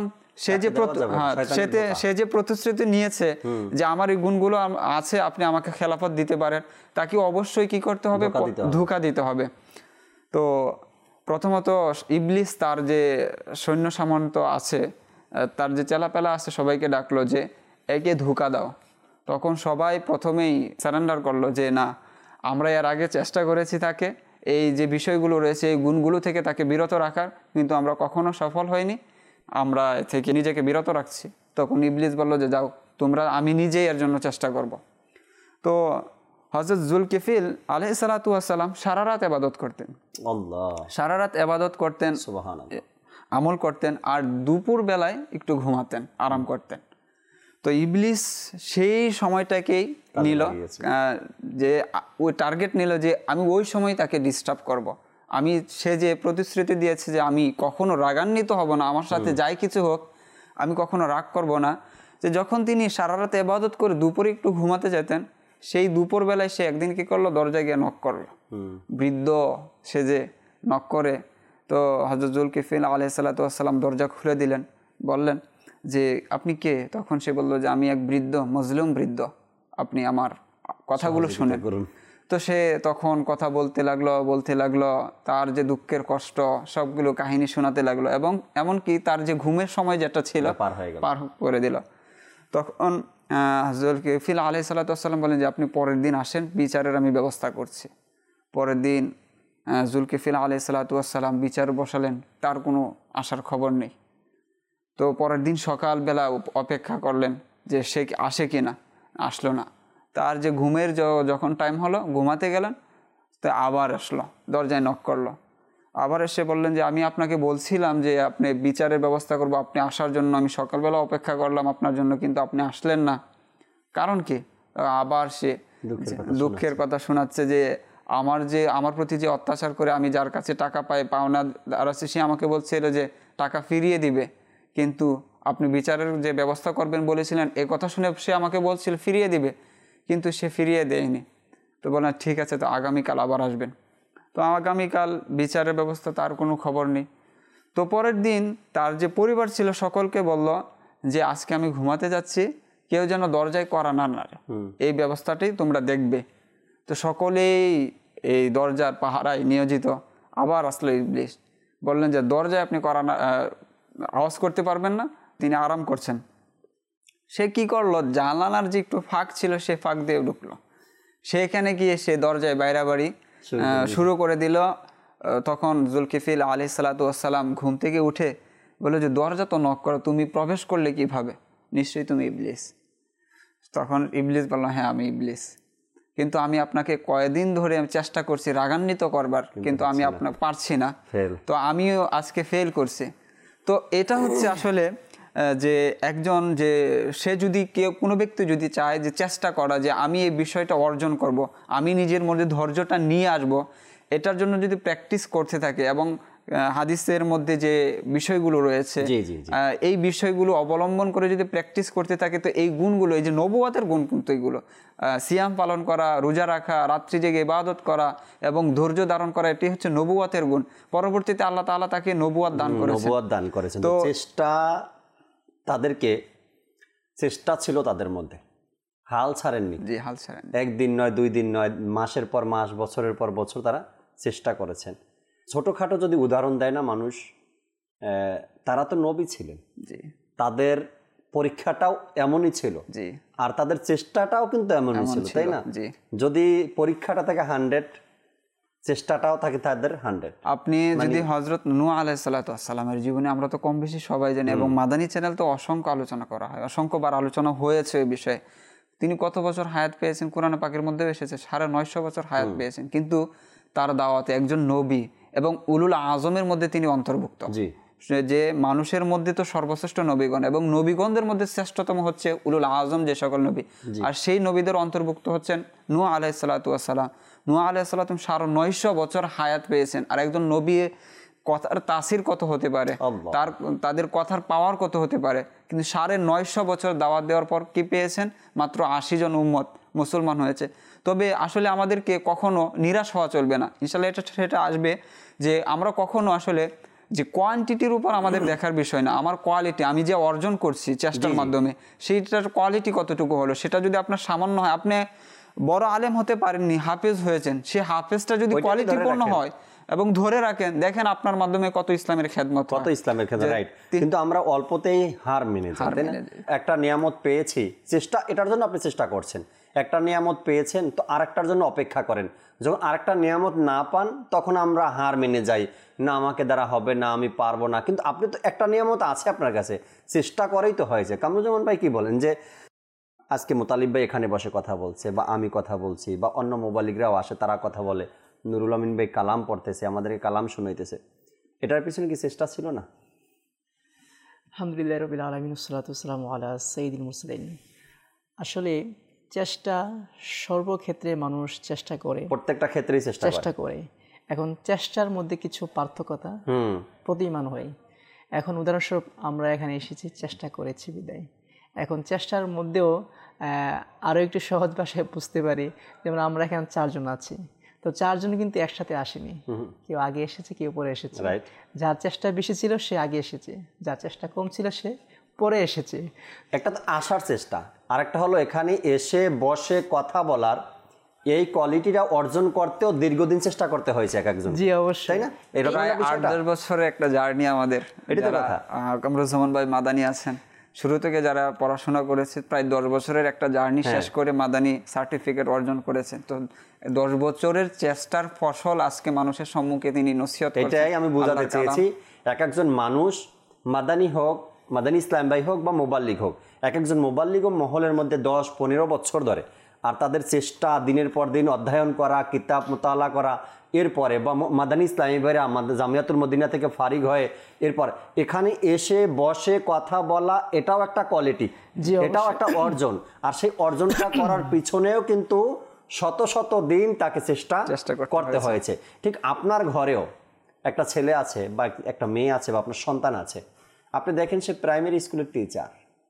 Speaker 4: সে যে প্রতিশ্রুতি নিয়েছে যে আমার এই গুণগুলো আছে, আপনি আমাকে খেলাফত দিতে পারেন, তাকে অবশ্যই কি করতে হবে? ধোঁকা দিতে হবে। তো প্রথমত ইবলিস তার যে সৈন্য সামন্ত আছে, তার যে চেলাপেলা আছে, সবাইকে ডাকলো যে একে ধোঁকা দাও। তখন সবাই প্রথমেই সারেন্ডার করলো যে না, আমরা এর আগে চেষ্টা করেছি তাকে এই যে বিষয়গুলো রয়েছে এই গুণগুলো থেকে তাকে বিরত রাখার, কিন্তু আমরা কখনো সফল হইনি, আমরা থেকে নিজেকে বিরত রাখছি। তখন ইবলিস বলল যে যাও তোমরা, আমি নিজেই এর জন্য চেষ্টা করব। তো হযরত জুলকিফিল আলাইহিস সালাতু ওয়াস সালাম সারা রাত ইবাদত করতেন,
Speaker 2: আল্লাহ,
Speaker 4: সারা রাত ইবাদত করতেন,
Speaker 2: সুবহানাল্লাহ,
Speaker 4: আমল করতেন, আর দুপুর বেলায় একটু ঘুমাতেন, আরাম করতেন। তো ইবলিস সেই সময়টাকেই নিল, যে ওই টার্গেট নিল যে আমি ওই সময় তাকে ডিস্টার্ব করব। আমি সে যে প্রতিশ্রুতি দিয়েছে যে আমি কখনো রাগান্বিত হব না, আমার সাথে যাই কিছু হোক আমি কখনো রাগ করব না, যে যখন তিনি সারা রাতে ইবাদত করে দুপুরে একটু ঘুমাতে যেতেন, সেই দুপুর বেলায় সে একদিন কি করলো, দরজায় গিয়ে নক করলো, বৃদ্ধ সে যে নক করে। তো হযরত জুলকিফিল আলাইহিস সালাতু ওয়াস সালাম দরজা খুলে দিলেন, বললেন যে আপনি কে? তখন সে বলল যে আমি এক বৃদ্ধ, মজলুম বৃদ্ধ, আপনি আমার কথাগুলো শুনেন। তো সে তখন কথা বলতে লাগলো, তার যে দুঃখের কষ্ট সবগুলো কাহিনী শোনাতে লাগলো, এবং এমনকি তার যে ঘুমের সময় যেটা ছিল পার করে দিল। তখন জুলকিফিল আলাইহিস সালাতু ওয়াস সালাম বলেন যে আপনি পরের দিন আসেন, বিচারের আমি ব্যবস্থা করছি। পরের দিন জুলকিফিল আলাইহিস সালাতু ওয়াস সালাম বিচার বসালেন, তার কোনো আসার খবর নেই। তো পরের দিন সকালবেলা অপেক্ষা করলেন যে সে আসে কি না, আসলো না। তার যে ঘুমের যখন টাইম হলো, ঘুমাতে গেলেন, তো আবার আসলো, দরজায় নক করলো, আবার এসে বললেন যে আমি আপনাকে বলছিলাম যে আপনি বিচারের ব্যবস্থা করব, আপনি আসার জন্য আমি সকালবেলা অপেক্ষা করলাম আপনার জন্য, কিন্তু আপনি আসলেন না, কারণ কি? আবার সে দুঃখের কথা শোনাচ্ছে যে আমার প্রতি যে অত্যাচার করে আমি যার কাছে টাকা পাই, পাওনা আছে, সে আমাকে বলছিল যে টাকা ফিরিয়ে দিবে, কিন্তু আপনি বিচারের যে ব্যবস্থা করবেন বলেছিলেন, এ কথা শুনে সে আমাকে বলছিল ফিরিয়ে দিবে, কিন্তু সে ফিরিয়ে দেয়নি। তো বললেন ঠিক আছে, তো আগামীকাল আবার আসবেন। তো আগামীকাল বিচারের ব্যবস্থা, তার কোনো খবর নেই। তো পরের দিন তার যে পরিবার ছিল সকলকে বলল যে আজকে আমি ঘুমাতে যাচ্ছি, কেউ যেন দরজায় কড়া না নাড়ে, এই ব্যবস্থাটাই তোমরা দেখবে। তো সকলেই এই দরজার পাহারায় নিয়োজিত। আবার আসলো ইবলিস, বললেন যে দরজায় আপনি কড়া আওয়াজ করতে পারবেন না, তিনি আরাম করছেন। সে কি করলো, জানালার যে একটু ফাঁক ছিল সে ফাঁক দিয়ে ঢুকলো, সেখানে গিয়ে সে দরজায় বাইরাবাড়ি শুরু করে দিল। তখন জুলকিফিল আলাইহিস সালাতু ওয়াস সালাম ঘুম থেকে উঠে বলল যে দরজা তো নক করো, তুমি প্রবেশ করলে কিভাবে? নিশ্চয়ই তুমি ইবলিস। তখন ইবলিস বলল হ্যাঁ আমি ইবলিস, কিন্তু আমি আপনাকে কয়েকদিন ধরে আমি চেষ্টা করছি রাগান্বিত করবার, কিন্তু আমি আপনাকে পারছি না, তো আমিও আজকে ফেল করছি। তো এটা হচ্ছে আসলে যে একজন যে সে যদি কোনো ব্যক্তি যদি চায় যে চেষ্টা করা যে আমি এই বিষয়টা অর্জন করব, আমি নিজের মধ্যে ধৈর্যটা নিয়ে আসব, এটার জন্য যদি প্র্যাকটিস করতে থাকে এবং হাদিসের মধ্যে যে বিষয়গুলো রয়েছে এই বিষয়গুলো অবলম্বন করে যদি প্র্যাকটিস করতে থাকে, তো এই গুণগুলো, এই যে নবুয়াতের গুণ, কিন্তু এইগুলো সিয়াম পালন করা, রোজা রাখা, রাত্রি জেগে ইবাদত করা এবং ধৈর্য ধারণ করা, এটি হচ্ছে নবুয়াতের গুণ। পরবর্তীতে আল্লাহ তাআলা তাকে নবুয়াত দান করেছেন।
Speaker 2: তো চেষ্টা ছিল তাদের মধ্যে, হাল ছাড়েননি।
Speaker 4: জি, হাল ছাড়েননি।
Speaker 2: একদিন নয়, 2 দিন নয়, মাসের পর মাস, বছরের পর বছর তারা চেষ্টা করেছেন। ছোটখাটো যদি উদাহরণ দেয় না মানুষ, তারা তো নবী ছিলেন, জি, তাদের পরীক্ষাটাও এমনই ছিল, জি, আর তাদের চেষ্টাটাও কিন্তু এমনই ছিল, তাই না? জি, যদি পরীক্ষাটা থাকে 100, চেষ্টাটাও থাকে তাদের 100।
Speaker 4: আপনি যদি হযরত নূহ আলাইহিস সালাতু ওয়াস সালামের জীবনে, আমরা তো কম বেশি সবাই জানি, এবং মাদানী চ্যানেল তো অসংখ্য আলোচনা করা হয়, অসংখ্যবার আলোচনা হয়েছে এই বিষয়ে। তিনি কত বছর হায়াত পেয়েছেন, কোরআনে পাকের মধ্যে এসেছে 950 বছর হায়াত পেয়েছেন, কিন্তু তার দাওয়াতে একজন নবী এবং উলুল আজমের মধ্যে তিনি অন্তর্ভুক্ত। জি, যে মানুষের মধ্যে তো সর্বশ্রেষ্ঠ নবীগণ, এবং নবীগণদের মধ্যে শ্রেষ্ঠতম হচ্ছে উলুল আজম, যে সকল নবী, আর সেই নবীদের অন্তর্ভুক্ত হচ্ছেন নূহ আলাইহিস সালাতু ওয়াস সালাম। নূহ আলাইহিস সালাম 950 বছর হায়াত পেয়েছেন, আর একজন নবী কথার তাসির কত হতে পারে, তাদের কথার পাওয়ার কত হতে পারে, কিন্তু 950 বছর দাওয়াত দেওয়ার পর কি পেয়েছেন? মাত্র 80 জন উম্মত মুসলমান হয়েছে। তবে আসলে আমাদেরকে কখনো নিরাশ হওয়া চলবে না, ইনশাআল্লাহ সেটা আসবে, যে আমরা কখনো আসলে যে কোয়ান্টিটির উপর আমাদের দেখার বিষয় না, আমার কোয়ালিটি, আমি যে অর্জন করছি চেষ্টার মাধ্যমে, সেইটার কোয়ালিটি কতটুকু হলো, সেটা যদি আপনার সামান্য হয়, আপনি বড় আলেম হতে পারেননি, হাফেজ হয়েছেন, সে হাফেজটা যদি কোয়ালিটিপূর্ণ হয় এবং ধরে রাখেন, দেখেন আপনার মাধ্যমে কত ইসলামের খেদমত,
Speaker 2: রাইট। কিন্তু আমরা অল্পতেই হার মেনে যাই। একটা নিয়ামত পেয়েছি, চেষ্টা, এটার জন্য আপনি চেষ্টা করছেন, একটা নিয়ামত পেয়েছেন, তো আরেকটার জন্য অপেক্ষা করেন। যখন আরেকটা নিয়ামত না পান, তখন আমরা হার মেনে যাই, না আমাকে দ্বারা হবে না, আমি পারবো না। কিন্তু আপনি তো একটা নিয়ামত আছে আপনার কাছে, চেষ্টা করেই তো হয়েছে। কামরুজ্জামান ভাই কি বলেন, যে আজকে মোতালিব ভাই এখানে বসে কথা বলছে, বা আমি কথা বলছি, বা অন্য মোবালিকরাও আসে তারা কথা বলে, নুরুল আমিন ভাই কালাম পড়তেছে, আমাদেরকে কালাম শুনাইতেছে, এটার পিছনে কি চেষ্টা ছিল না?
Speaker 3: আলহামদুলিল্লাহ রাব্বিল আলামিন ওয়াসসালাতু ওয়াসসালামু আলা সাইয়্যিদিল মুরসালিন। আসলে চেষ্টা সর্বক্ষেত্রে মানুষ চেষ্টা করে,
Speaker 2: প্রত্যেকটা ক্ষেত্রেই চেষ্টা
Speaker 3: করে। এখন চেষ্টার মধ্যে কিছু পার্থক্যতা প্রতিমান হয়। এখন উদাহরণস্বরূপ আমরা এখানে এসেছি, চেষ্টা করেছি বিদায়। এখন চেষ্টার মধ্যেও আরও একটু সহজ ভাষায় বুঝতে পারি, যেমন আমরা এখানে 4 জন আছি, তো 4 জন কিন্তু একসাথে আসেনি, কেউ আগে এসেছে, কেউ পরে এসেছে। যার চেষ্টা বেশি ছিল সে আগে এসেছে, যার চেষ্টা কম ছিল সে পরে এসেছে।
Speaker 2: একটা তো আসার চেষ্টা, আর একটা হলো এখানে এসে বসে কথা বলার এই কোয়ালিটিটা অর্জন করতেও দীর্ঘদিন চেষ্টা করতে হয়েছে এক একজন।
Speaker 3: জি অবশ্যই,
Speaker 2: তাই না? এটা
Speaker 4: প্রায় 8-10 বছরের একটা জার্নি আমাদের। কামরুজ্জামান ভাই মাদানী আছেন, শুরু থেকে যারা পড়াশোনা করেছে প্রায় 10 বছরের একটা জার্নি শেষ করে মাদানী সার্টিফিকেট অর্জন করেছে। তো 10 বছরের চেষ্টার ফসল আজকে মানুষের সম্মুখে তিনি নসিহত করছেন।
Speaker 2: এটাই আমি বোঝাতে চেয়েছি, এক একজন মানুষ, মাদানী হোক, মাদানী ইসলাম ভাই হোক, বা মোবাল্লিগ হোক, এক একজন মোবাল্লিগ ও মহলের মধ্যে 10-15 বছর ধরে, আর তাদের চেষ্টা দিনের পর দিন অধ্যয়ন করা, কিতাব মোতালা করা, এরপরে বা মাদানী ইসলামী ভাইরা আমাদের জামিয়াতুল মদিনা থেকে ফারিগ হয়ে এরপর এখানে এসে বসে কথা বলা, এটাও একটা কোয়ালিটি, এটাও একটা অর্জন। আর সেই অর্জনটা করার পিছনেও কিন্তু শত শত দিন তাকে চেষ্টা করতে হয়েছে। ঠিক আপনার ঘরেও একটা ছেলে আছে, বা একটা মেয়ে আছে, বা আপনার সন্তান আছে, আপনি দেখেন সে প্রাইমারি স্কুলের টিচার,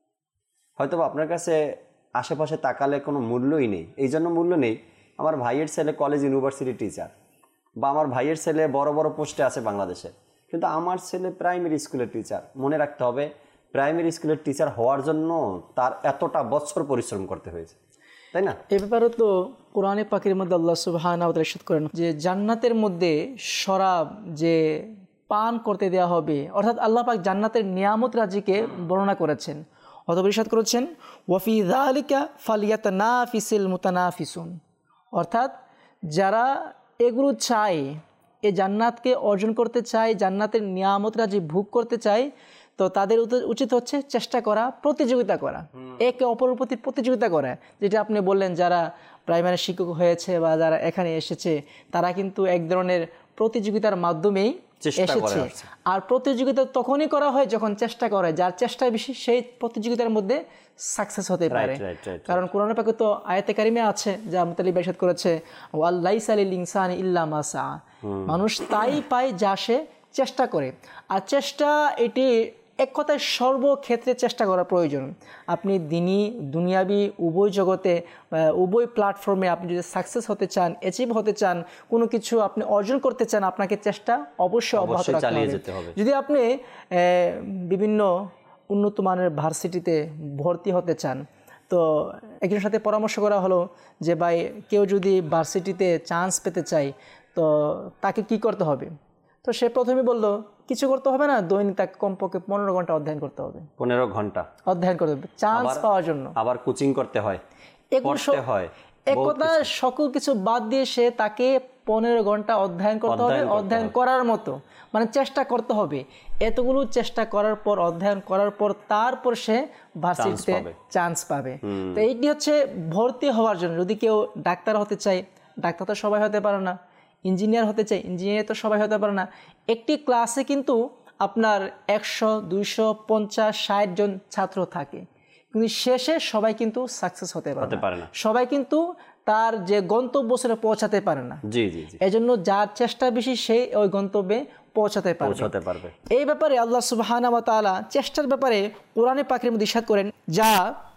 Speaker 2: হয়তো আপনার কাছে আশেপাশে তাকালে কোনো মূল্যই নেই। এই জন্য মূল্য নেই, আমার ভাইয়ের ছেলে কলেজ ইউনিভার্সিটি টিচার, বা আমার ভাইয়ের ছেলে বড় বড় পোস্টে আছে বাংলাদেশে, কিন্তু আমার ছেলে প্রাইমারি স্কুলের টিচার। মনে রাখতে হবে, প্রাইমারি স্কুলের টিচার হওয়ার জন্য তার এতটা বছর পরিশ্রম করতে হয়েছে, তাই না?
Speaker 3: এ ব্যাপারে তো কোরআনে পাকের মধ্যে আল্লাহ সুবহানাহু ওয়া তাআলা ইরশাদ করেন যে জান্নাতের মধ্যে শরাব যে পান করতে দেওয়া হবে, অর্থাৎ আল্লাহ পাক জান্নাতের নিয়ামত রাজিকে বর্ণনা করেছেন। অথবা ইরশাদ করেছেন ওয়াফি যালিকা ফালিয়াতানাফিসিল মুতানাফিসুন, অর্থাৎ যারা এগুলো চায়, এই জান্নাতকে অর্জন করতে চায়, জান্নাতের নিয়ামত রাজি ভোগ করতে চায়, তো তাদের উচিত হচ্ছে চেষ্টা করা, প্রতিযোগিতা করা, একে অপরের প্রতি প্রতিযোগিতা করা। যেটা আপনি বললেন, যারা প্রাইমারি শিক্ষক হয়েছে বা যারা এখানে এসেছে, তারা কিন্তু এক ধরনের প্রতিযোগিতার মাধ্যমেই এসেছে। আর প্রতিযোগিতা তখনই করা হয় যখন চেষ্টা করে, যার চেষ্টা বেশি সেই প্রতিযোগিতার মধ্যে সাকসেস হতে পারে। কারণ কোরআন পাকে তো আয়াতে কারিমে আছে, যা মুতালিব ইরশাদ করেছে ওয়ালাইসা লিল ইনসানি ইল্লা মা সা, মানুষ তাই পায় যা সে চেষ্টা করে। আর চেষ্টা এটি এক কথায় সর্বক্ষেত্রে চেষ্টা করা প্রয়োজন। আপনি দিনী দুনিয়াবি উভয় জগতে, উভয় প্ল্যাটফর্মে আপনি যদি সাকসেস হতে চান, অ্যাচিভ হতে চান, কোনো কিছু আপনি অর্জন করতে চান, আপনাকে চেষ্টা অবশ্যই অব্যাহত রাখতে হবে। যদি আপনি বিভিন্ন উন্নত মানের ভার্সিটিতে ভর্তি হতে চান, তো একজনের সাথে পরামর্শ করা হলো যে ভাই, কেউ যদি ভার্সিটিতে চান্স পেতে চায় তো তাকে কি করতে হবে? তো সে প্রথমে বললো কিছু করতে হবে না, দৈনিক তাকে কমপক্ষে 15 ঘন্টা অধ্যয়ন করতে হবে।
Speaker 2: 15 ঘন্টা
Speaker 3: অধ্যয়ন করতে হবে চান্স পাওয়ার জন্য,
Speaker 2: আবার কোচিং করতে হয়, পড়তে হয়,
Speaker 3: এক কথা সকল কিছু বাদ দিয়ে সে তাকে 15 ঘন্টা অধ্যয়ন করতে হবে, অধ্যয়ন করার মতো, মানে চেষ্টা করতে হবে। এতগুলো চেষ্টা করার পর, অধ্যয়ন করার পর, তারপর সে ভার্সিটিতে চান্স পাবে। তো এইটি হচ্ছে ভর্তি হওয়ার জন্য। যদি কেউ ডাক্তার হতে চায়, ডাক্তার তো সবাই হতে পারে না। ইঞ্জিনিয়ার হতে চাই, ইঞ্জিনিয়ার তো সবাই হতে পারে না। একটি ক্লাসে কিন্তু আপনার 100, 200, 50, 60 জন ছাত্র থাকে, কিন্তু শেষে সবাই কিন্তু সাকসেস হতে পারে না। সবাই কিন্তু তার যে গন্তব্য সেটা পৌঁছাতে পারে না। এজন্য যার চেষ্টা বেশি সে ওই গন্তব্যে পৌঁছাতে পারবে। এই ব্যাপারে আল্লাহ সুবহানাহু ওয়া তাআলা চেষ্টার ব্যাপারে কোরআনে পাকের মধ্যে ইরশাদ করেন, যা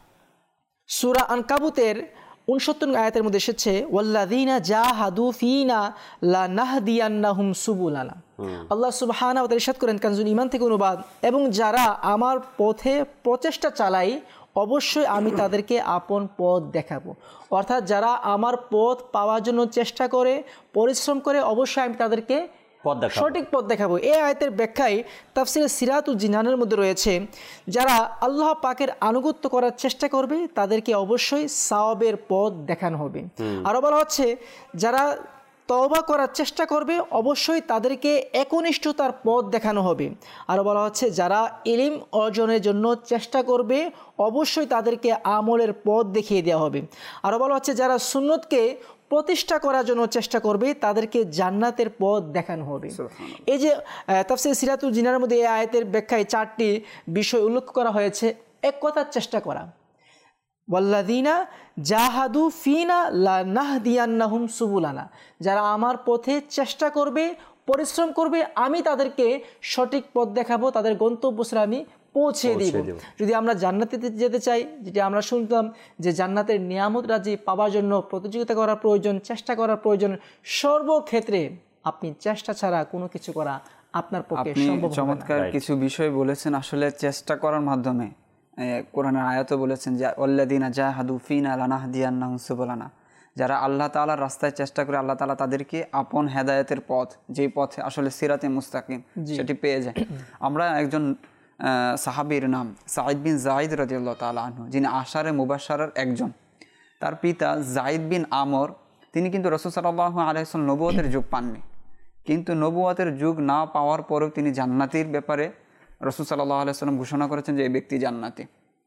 Speaker 3: সূরা আনকাবুতের 69 আয়াতের মধ্যে এসেছে, ওয়াল্লাযীনা জাহাদু ফীনা লানাহদিয়ান্নাহুম সুবুলানা। আল্লাহ সুবহানাহু ওয়া তাআলা ইরশাদ করেন, কানজুল ঈমান থেকে অনুবাদ, এবং যারা আমার পথে প্রচেষ্টা চালায় অবশ্যই আমি তাদেরকে আপন পথ দেখাবো। অর্থাৎ যারা আমার পথ পাওয়ার জন্য চেষ্টা করে, পরিশ্রম করে, অবশ্যই আমি তাদেরকে সঠিক পথ দেখাবো। এই আয়াতের ব্যাখ্যায় তাফসিরে সিরাতুল জিনানের মধ্যে রয়েছে, যারা আল্লাহ পাকের আনুগত্য করার চেষ্টা করবে তাদেরকে অবশ্যই সাওয়াবের পথ দেখানো হবে। আরো বলা হচ্ছে, যারা তওবা করার চেষ্টা করবে অবশ্যই তাদেরকে একনিষ্ঠতার পথ দেখানো হবে। আরও বলা হচ্ছে যারা ইলম অর্জনের জন্য চেষ্টা করবে অবশ্যই তাদেরকে আমলের পথ দেখিয়ে দেওয়া হবে। আরও বলা হচ্ছে যারা সুন্নতকে প্রতিষ্ঠা করার জন্য চেষ্টা করবে তাদেরকে জান্নাতের পথ দেখানো হবে। এই যে তাফসীর সিরাতুল জিনার মধ্যে এই আয়াতের ব্যাখ্যায় 4টি বিষয় উল্লেখ করা হয়েছে। এক কথার চেষ্টা করা, ওয়াল্লাযীনা জাহাদু ফিনা লানাহদিয়ান্নাহুম সুবুলানা, যারা আমার পথে চেষ্টা করবে পরিশ্রম করবে আমি তাদেরকে সঠিক পথ দেখাবো, তাদের গন্তব্যস্থলে আমি পৌঁছে দিব। যদি আমরা জান্নাতে যেতে চাই, যেটা আমরা শুনলাম যে জান্নাতের নিয়ামত রাজি পাওয়ার জন্য প্রতিযোগিতা করার প্রয়োজন, চেষ্টা করার প্রয়োজন, সর্বক্ষেত্রে আপনি চেষ্টা ছাড়া কোনো কিছু করা আপনার পক্ষে সম্ভব হবে না।
Speaker 4: চমৎকার কিছু বিষয় বলেছেন। আসলে চেষ্টা করার মাধ্যমে কোরআনের আয়াতও বলেছেন যে ওয়াল্লাযীনা জাহাদু ফিনা লানাহদিয়ান্নাহুম সুবুলানা, যারা আল্লাহ তাআলার রাস্তায় চেষ্টা করে আল্লাহ তাআলা তাদেরকে আপন হেদায়েতের পথ, যেই পথে আসলে সিরাতে মুস্তাকিম, সেটি পেয়ে যায়। আমরা একজন সাহাবীর নাম সাঈদ বিন যায়েদ রাদিয়াল্লাহু তাআলা আনহু, যিনি আশারে মুবাশশারার একজন। তার পিতা যায়েদ বিন আমর, তিনি কিন্তু রাসূল সাল্লাল্লাহু আলাইহি ওয়াসাল্লাম নবুয়তের যুগ পাননি, কিন্তু নবুয়তের যুগ না পাওয়ার পরেও তিনি জান্নাতির ব্যাপারে রাসূল সাল্লাল্লাহু আলাইহি ওয়াসাল্লাম ঘোষণা করেছেন যে এই ব্যক্তি জান্নাতি।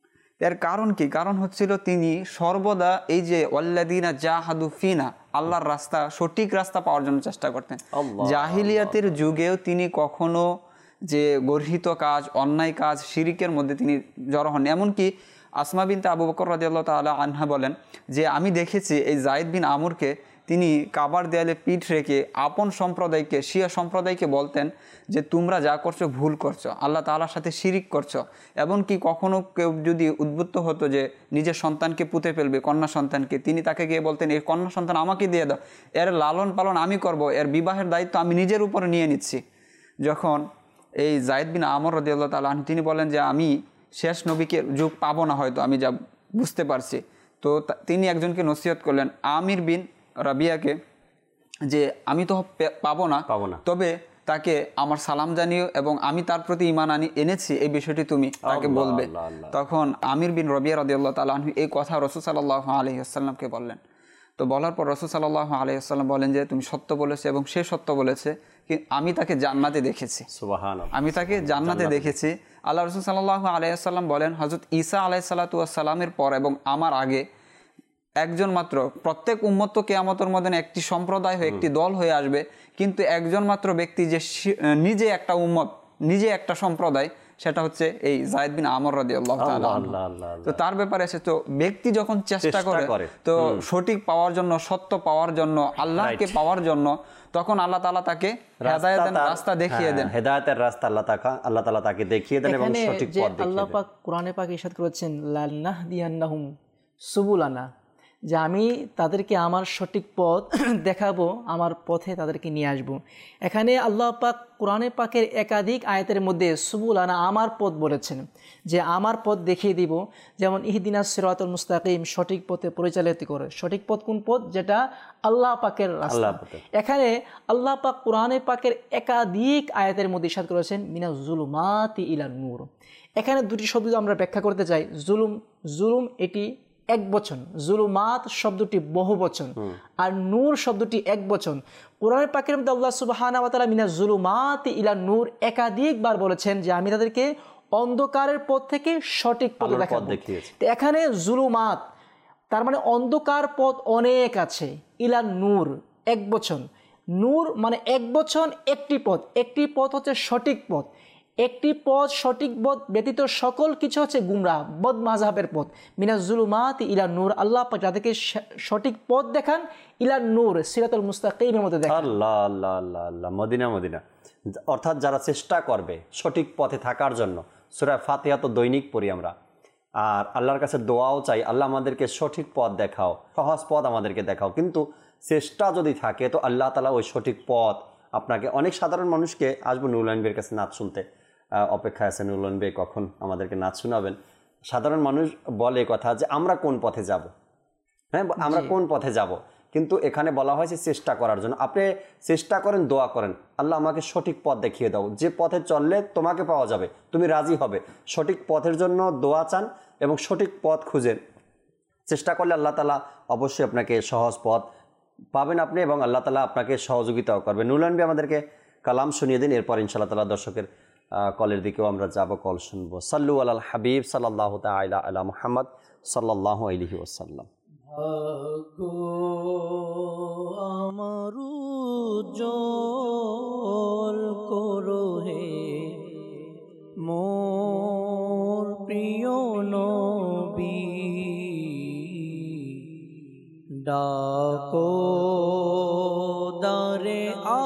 Speaker 4: এর কারণ কি? কারণ হচ্ছিল তিনি সর্বদা এই যে ওয়াল্লাযীনা জাহাদু ফিনা, আল্লাহর রাস্তা, সঠিক রাস্তা পাওয়ার জন্য চেষ্টা করতেন। জাহিলিয়াতের যুগেও তিনি কখনো যে গর্হিত কাজ, অন্যায় কাজ, শিরিকের মধ্যে তিনি জড়ো হন। এমনকি আসমা বিনতে আবু বকর রাদিয়াল্লাহু তাআলা আনহা বলেন যে আমি দেখেছি এই যায়েদ বিন আমরকে তিনি কাবার দেয়ালে পিঠ রেখে আপন সম্প্রদায়কে, শিয়া সম্প্রদায়কে বলতেন যে তোমরা যা করছো ভুল করছো, আল্লাহ তাআলার সাথে শিরিক করছো। এমনকি কখনো কেউ যদি উদ্বুদ্ধ হতো যে নিজের সন্তানকে পুঁতে ফেলবে, কন্যা সন্তানকে, তিনি তাকে গিয়ে বলতেন এই কন্যা সন্তান আমাকে দিয়ে দাও, এর লালন পালন আমি করব, এর বিবাহের দায়িত্ব আমি নিজের উপরে নিয়ে নিচ্ছি। যখন এই যায়েদ বিন আমর রাদিয়াল্লাহু তাআলা আনহু তিনি বলেন যে আমি শেষ নবীকে যুগ পাবো না, হয়তো আমি যা বুঝতে পারছি, তো তিনি একজনকে নসিহত করলেন আমির বিন রাবিয়াকে যে আমি তো পাবো না, তবে তাকে আমার সালাম জানিও এবং আমি তার প্রতি ঈমান এনেছি এই বিষয়টি তুমি তাকে বলবে। তখন আমির বিন রাবিয়া রাদিয়াল্লাহু তাআলা আনহু এই কথা রাসূল সাল্লাল্লাহু আলাইহি ওয়াসাল্লামকে বললেন। তো বলার পর রাসূল সাল্লাল্লাহু আলাইহি ওয়াসাল্লাম বলেন যে তুমি সত্য বলেছো এবং সে সত্য বলেছে, আমি তাকে জান্নাতে দেখেছি। সুবহানাল্লাহ, আমি তাকে জান্নাতে দেখেছি। আল্লাহ রাসূল সাল্লাল্লাহু আলাইহি ওয়াসাল্লাম বলেন হযরত ঈসা আলাইহিস সালাতু ওয়াস সালামের পর এবং আমার আগে একজন মাত্র, প্রত্যেক উম্মত তো কিয়ামতের ময়দানে একটি সম্প্রদায় হয়ে একটি দল হয়ে আসবে, কিন্তু একজন মাত্র ব্যক্তি যে নিজে একটা উম্মত, নিজে একটা সম্প্রদায়, সেটা হচ্ছে এই যায়েদ বিন আমর রাদিয়াল্লাহু তাআলা। তো তার ব্যাপারে এসে তো ব্যক্তি যখন চেষ্টা করে তো সঠিক পাওয়ার জন্য, সত্য পাওয়ার জন্য, আল্লাহকে পাওয়ার জন্য, তখন আল্লাহ তাআলা তাকে হেদায়েতের রাস্তা দেখিয়ে দেন।
Speaker 2: হেদায়েতের রাস্তা আল্লাহ তাআলা তাকে দেখিয়ে দেন এবং সঠিক পথ দেখিয়ে দেন।
Speaker 3: আল্লাহ পাক কোরআনে পাকে ইরশাদ করেছেন লানাহদিয়ান্নাহুম সুবুলানা, যে আমি তাদেরকে আমার সঠিক পথ দেখাবো, আমার পথে তাদেরকে নিয়ে আসবো। এখানে আল্লাহ পাক কোরআনে পাকের একাধিক আয়াতের মধ্যে সুবুলানা, আমার পথ বলেছেন, যে আমার পথ দেখিয়ে দিব। যেমন ইহদিনাস সিরাতাল মুস্তাকিম, সঠিক পথে পরিচালিত করে। সঠিক পথ কোন পথ? যেটা আল্লাহ পাকের রাস্তা। এখানে আল্লাহ পাক কোরআনে পাকের একাধিক আয়াতের মধ্যে ইরশাদ করেছেন মিনাজ জুলুমাতি ইলান নূর। এখানে দুটি শব্দ আমরা ব্যাখ্যা করতে চাই। জুলুম এটি এক বচন, জুলুমাত শব্দটি বহু বচন, আর নূর শব্দটি এক বচন। কোরআন পাকের মধ্যে আল্লাহ সুবহানাহু ওয়া তাআলা মিনাজ জুলুমাতি ইলা নূর একাধিকবার বলেছেন যে আমি তাদেরকে অন্ধকারের পথ থেকে সঠিক পথ দেখাবো। তো এখানে জুলুমাত তার মানে অন্ধকার পথ অনেক আছে, ইলা নূর এক বচন, নূর মানে এক বচন, একটি পথ, একটি পথ হচ্ছে সঠিক পথ। একটি পথ, সঠিক পথ ব্যতীত সকল কিছু হচ্ছে গুমরাহ, বদ মাযহাবের পথ। মিনাজ জুলুমাতি ইলা নূর, আল্লাহ পাক যাদেরকে সঠিক পথ দেখান, ইলা নূর সিরাতুল মুস্তাকিমের মধ্যে দেখান।
Speaker 2: Allah Allah Allah Allah, Medina Medina. অর্থাৎ যারা চেষ্টা করবে সঠিক পথে থাকার জন্য, সূরা ফাতিহা তো দৈনিক পড়ি আমরা, আর আল্লাহর কাছে দোয়াও চাই, আল্লাহ আমাদেরকে সঠিক পথ দেখাও, সহজ পথ আমাদেরকে দেখাও। কিন্তু চেষ্টা যদি থাকে তো আল্লাহ তাআলা ওই সঠিক পথ আপনাকে, অনেক সাধারণ মানুষকে আসবো নুরুল আমিন ভাইয়ের কাছে নাচ শুনতে, অপেক্ষায় আছে নুরুল আমিন ভাই কখন আমাদেরকে নাচ শোনাবেন। সাধারণ মানুষ বলে কথা যে আমরা কোন পথে যাব, হ্যাঁ আমরা কোন পথে যাব, কিন্তু এখানে বলা হয়েছে চেষ্টা করার জন্য। আপনি চেষ্টা করেন, দোয়া করেন, আল্লাহ আমাকে সঠিক পথ দেখিয়ে দাও, যে পথে চললে তোমাকে পাওয়া যাবে, তুমি রাজি হবে। সঠিক পথের জন্য দোয়া চান এবং সঠিক পথ খুঁজেন, চেষ্টা করলে আল্লাহ তাআলা অবশ্যই আপনাকে সহজ পথ পাবেন আপনি, এবং আল্লাহ তাআলা আপনাকে সহযোগিতাও করবেন। নুরুল আমিন ভাই আমাদেরকে কালাম শুনিয়ে দিন, এরপর ইনশাআল্লাহ তাআলা দর্শকের কলের দিকেও আমরা যাব, কল শুনবো। সাল্লু আলাল হাবিব সাল্লাল্লাহু তাআলা আলা মুহাম্মদ সাল্লাল্লাহু আলাইহি ওয়াসাল্লাম।
Speaker 1: ভাগ্য আমার উজ্জ্বল করো হে মোর প্রিয় নবী, ডাকো দারে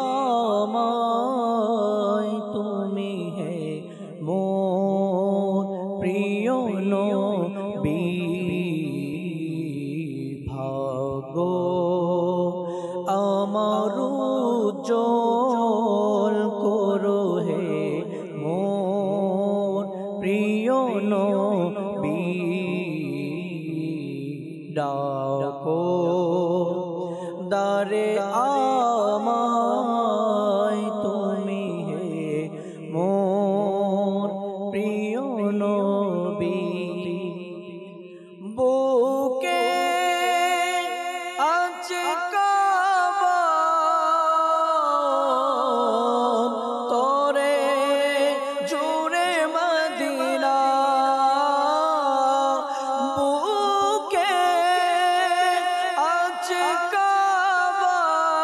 Speaker 1: আমায় তুমি হে মোর প্রিয় নবী। ভাগ্য আমার উজ্জ্বল করো হে মোর প্রিয় নবী, ডাকো দারে আমায় তুমি হে মোর প্রিয় নবী। বুকে আছে কাবা তোরে জুড়ে মদিনা, বুকে আছে কাবা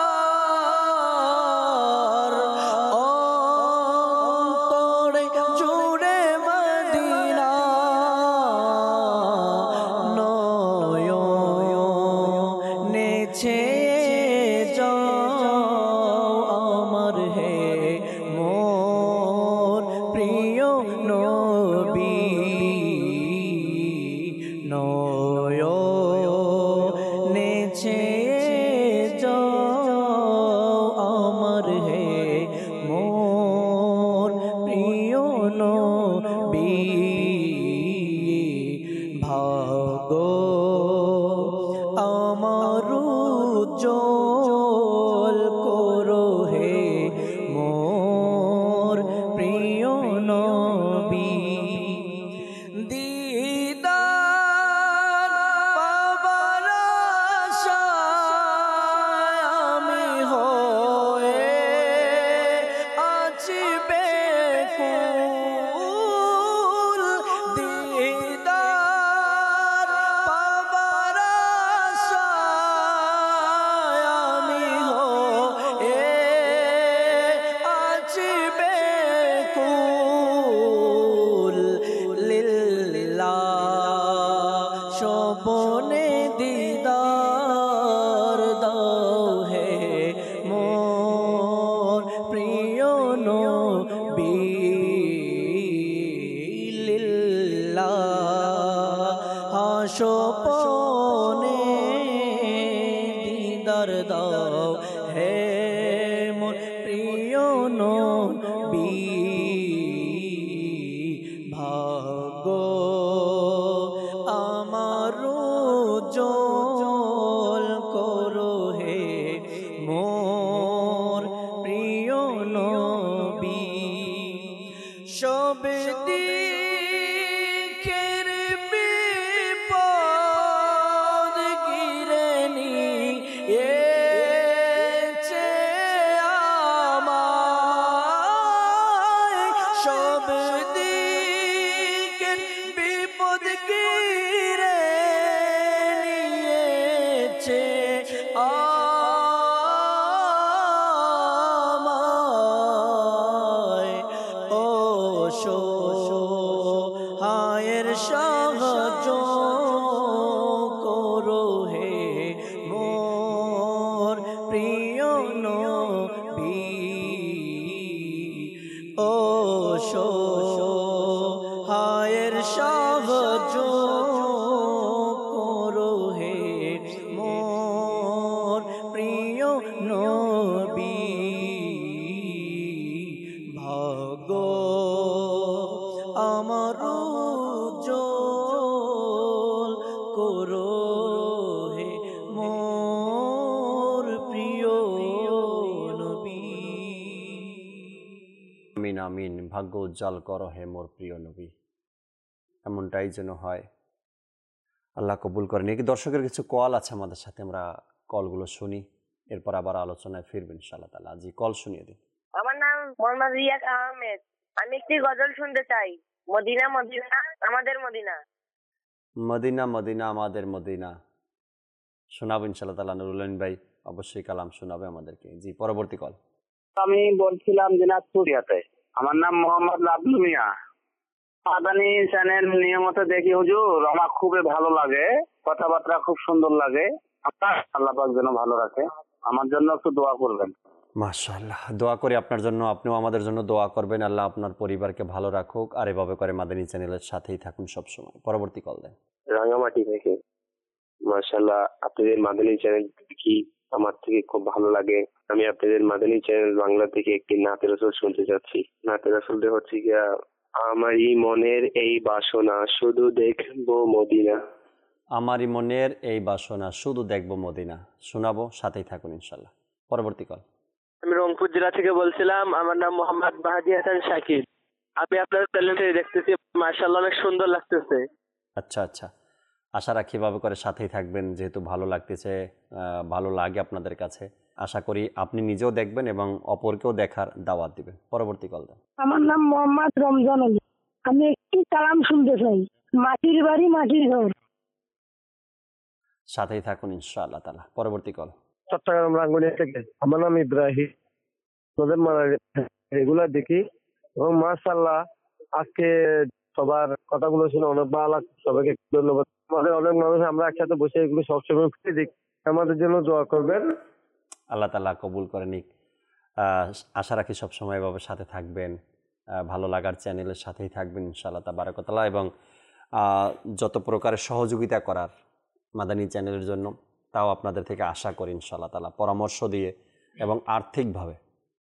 Speaker 1: তোরে জুড়ে মদিনা, নেছে যাও আমার হে মোর প্রিয় নবী, নেছে যাও আমার হে মোর প্রিয় নবী। ভাগ্য আমার উজ্জ্বল করো হে মোর প্রিয় নবী, দিদার পাবার আশায় আমি হয়ে আছি ব্যাকুল, দিদার পাবার আশায় আমি হয়ে আছি ব্যাকুল, লিল্লাহ স্বপনে দিদার দাও হে মোর প্রিয় নবী, লিল্লাহ স্বপনে দিদার দাও হে মোর প্রিয় নবী। ভাগ্য আমার উজ্জ্বল করো হে মোর প্রিয় নবী, সব দিকের বিপদ ঘিরে নিয়েছে আমায়, সব দিকের বিপদ ঘিরে নিয়েছে আমায়, ও সহায়ের সাহায্য করো হে মোর প্রিয় নবী, ও সহায়ের সাহায্য করো হে মোর প্রিয় নবী। ভাগ্য আমার উজ্জ্বল করো হে মোর প্রিয় নবী।
Speaker 2: আমিন আমিন। ভাগ্য উজ্জ্বল করো হে মোর প্রিয় নবী, এমনটাই যেন হয়। আল্লাহ কবুল করেন। কি দর্শকের কিছু কল আছে আমাদের সাথে, আমরা কলগুলো শুনি। এরপর আবার আলোচনায় ফিরবেন ইনশাআল্লাহ তাআলা। জি, কল শুনিয়ে দিন।
Speaker 5: আমার নাম মোহাম্মদ রিয়াদ আহমেদ। আমি একটি গজল শুনতে চাই। মদিনা মদিনা আমাদের মদিনা।
Speaker 2: মদিনা মদিনা আমাদের মদিনা শোনাবো ইনশাআল্লাহ তাআলা। নুরুল আমিন ভাই অবশ্যই কালাম শোনাবে আমাদেরকে। জি, পরবর্তী কল।
Speaker 6: আমি বলছিলাম দিনাজপুরিয়াতে। আমার নাম মোহাম্মদ লাবলু মিয়া। মাদানী চ্যানেল নিয়মিত দেখি হুজুর, আমার খুবই ভালো লাগে, কথাবার্তা খুব সুন্দর লাগে। আপনার আল্লাহ পাক যেন ভালো রাখে, আমার জন্য একটু দোয়া করবেন।
Speaker 2: মাশাআল্লাহ, দোয়া করি আপনার জন্য, আপনিও আমাদের জন্য দোয়া করবেন। আল্লাহ আপনার পরিবারকে ভালো রাখুক, আর এভাবে করে মাদানী চ্যানেলের সাথেই থাকুন সবসময়। পরবর্তী কল দেন।
Speaker 7: রাঙামাটি থেকে। মাশাআল্লাহ, আপনাদের মাদানী চ্যানেল দেখি, আমার থেকে খুব ভালো লাগে। আমি আপনাদের মাদানী চ্যানেল বাংলা থেকে একটি নাতে রাসূল শুনতে চাচ্ছি। নাতে রাসূলটা হচ্ছে গিয়া, আমারই মনের এই বাসনা শুধু দেখবো মদিনা।
Speaker 2: আমারই মনের এই বাসনা শুধু দেখবো মদিনা শোনাবো, সাথেই থাকুন ইনশাআল্লাহ। পরবর্তী কল।
Speaker 8: আমি রংপুর জেলা থেকে বলছিলাম। আমার নাম মোহাম্মদ বাহাদি হাসান শাকির। আমি আপনার চ্যানেলটি দেখতেছি, মাশাআল্লাহ অনেক সুন্দর লাগতেছে।
Speaker 2: আচ্ছা আচ্ছা, আশা রাখি এভাবে করে সাথেই থাকবেন, যেহেতু ভালো লাগতেছে, ভালো লাগে আপনাদের কাছে। আশা করি আপনি নিজেও দেখবেন এবং অপরকেও দেখার দাওয়াত দিবেন। পরবর্তী কল দেন।
Speaker 9: আমার নাম মোহাম্মদ রমজান আলী। আমি একটি কালাম শুনতে চাই। মাটির বাড়ি মাটির ঘর।
Speaker 2: সাথেই থাকুন ইনশাআল্লাহ তাআলা। পরবর্তী কল।
Speaker 10: চট্টগ্রাম রাঙ্গুনিয়া থেকে। আমার নাম ইব্রাহিম। তোদের রেগুলার দেখি এবং মাশাআল্লাহ আজকে সবার কথাগুলো শুনে অনেক ভালো লাগছে। সবাইকে ধন্যবাদ। আমাদের অনেক মানুষ আমরা একসাথে বসে এগুলো সবসময় দেখি। আমাদের জন্য দোয়া করবেন।
Speaker 2: আল্লাহ তাআলা কবুল করে নিক। আশা রাখি সবসময় এভাবে সাথে থাকবেন, ভালো লাগার চ্যানেলের সাথেই থাকবেন ইনশাআল্লাহ তাবারাক ওয়া তাআলা। এবং যত প্রকারের সহযোগিতা করার মাদানী চ্যানেলের জন্য তাও আপনাদের থেকে আশা করি ইনশাআল্লাহ তাআলা, পরামর্শ দিয়ে এবং আর্থিকভাবে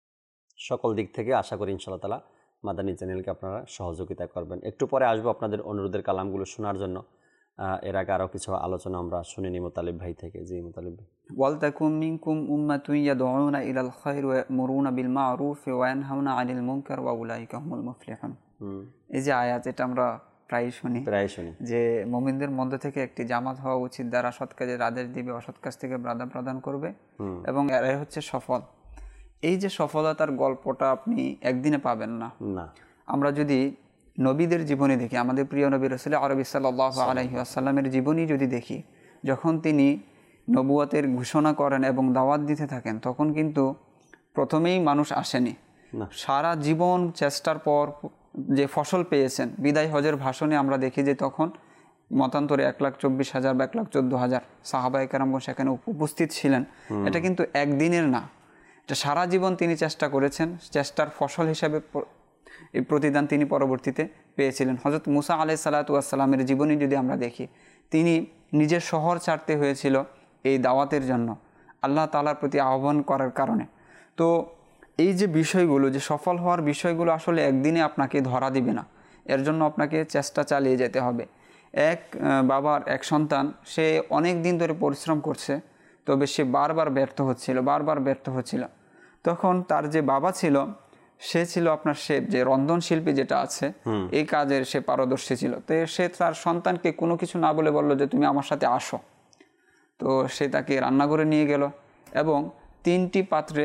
Speaker 2: সকল দিক থেকে আশা করি ইনশাআল্লাহ তাআলা মাদানী চ্যানেলকে আপনারা সহযোগিতা করবেন। একটু পরে আসবো আপনাদের অনুরোধের কালামগুলো শোনার জন্য। এর আগে আরও কিছু আলোচনা আমরা শুনে নিই মুতালিব ভাই থেকে। জি মুতালিব ভাই।
Speaker 4: ওয়ালতাকুম মিনকুম উম্মাতুন ইয়াদউনা ইলাল খায়র ওয়া ইয়ামুরুনা বিল মা'রুফ ওয়া ইয়ানহাউনা আনিল মুনকার ওয়া উলাইকা হুমুল মুফলিহুন। এই যে আয়াত, এটা আমরা প্রায় শুনি যে মুমিনদের মধ্যে থেকে একটি জামাত হওয়া উচিত, যারা সৎ কাজের আদেশ দিবে, অসৎ কাজ থেকে বাধা প্রদান করবে, এবং এরাই হচ্ছে সফল। এই যে সফলতার গল্পটা আপনি একদিনে পাবেন না। আমরা যদি নবীদের জীবনী দেখি, আমাদের প্রিয় নবী রাসূল আরবি সাল্লাল্লাহু আলাইহি ওয়াসাল্লামের জীবনী যদি দেখি, যখন তিনি নবুয়তের ঘোষণা করেন এবং দাওয়াত দিতে থাকেন, তখন কিন্তু প্রথমেই মানুষ আসেনি। সারা জীবন চেষ্টার পর যে ফসল পেয়েছেন, বিদায় হজের ভাষণে আমরা দেখি যে তখন মতান্তরে 1,24,000 বা 1,14,000 সাহাবায়ে কেরামগণ সেখানে উপস্থিত ছিলেন। এটা কিন্তু একদিনের না, এটা সারা জীবন তিনি চেষ্টা করেছেন। চেষ্টার ফসল হিসাবে এই প্রতিদান তিনি পরবর্তীতে পেয়েছিলেন। হযরত মুসা আলাইহিস সালাতু ওয়াস সালামের জীবনী যদি আমরা দেখি, তিনি নিজের শহর ছাড়তে হয়েছিল এই দাওয়াতের জন্য, আল্লাহ তাআলার প্রতি আহ্বান করার কারণে। তো এই যে বিষয়গুলো, যে সফল হওয়ার বিষয়গুলো আসলে একদিনে আপনাকে ধরা দিবে না, এর জন্য আপনাকে চেষ্টা চালিয়ে যেতে হবে। এক বাবার এক সন্তান, সে অনেক দিন ধরে পরিশ্রম করছে, তবে সে বারবার ব্যর্থ হচ্ছিল। তখন তার যে বাবা ছিল, সে ছিল আপনার শেফ, যে রন্ধনশিল্পী যেটা আছে, এই কাজের সে পারদর্শী ছিল। তো সে তার সন্তানকে কোনো কিছু না বলে বলল যে তুমি আমার সাথে আসো। তো সে তাকে রান্নাঘরে নিয়ে গেল এবং 3টি পাত্রে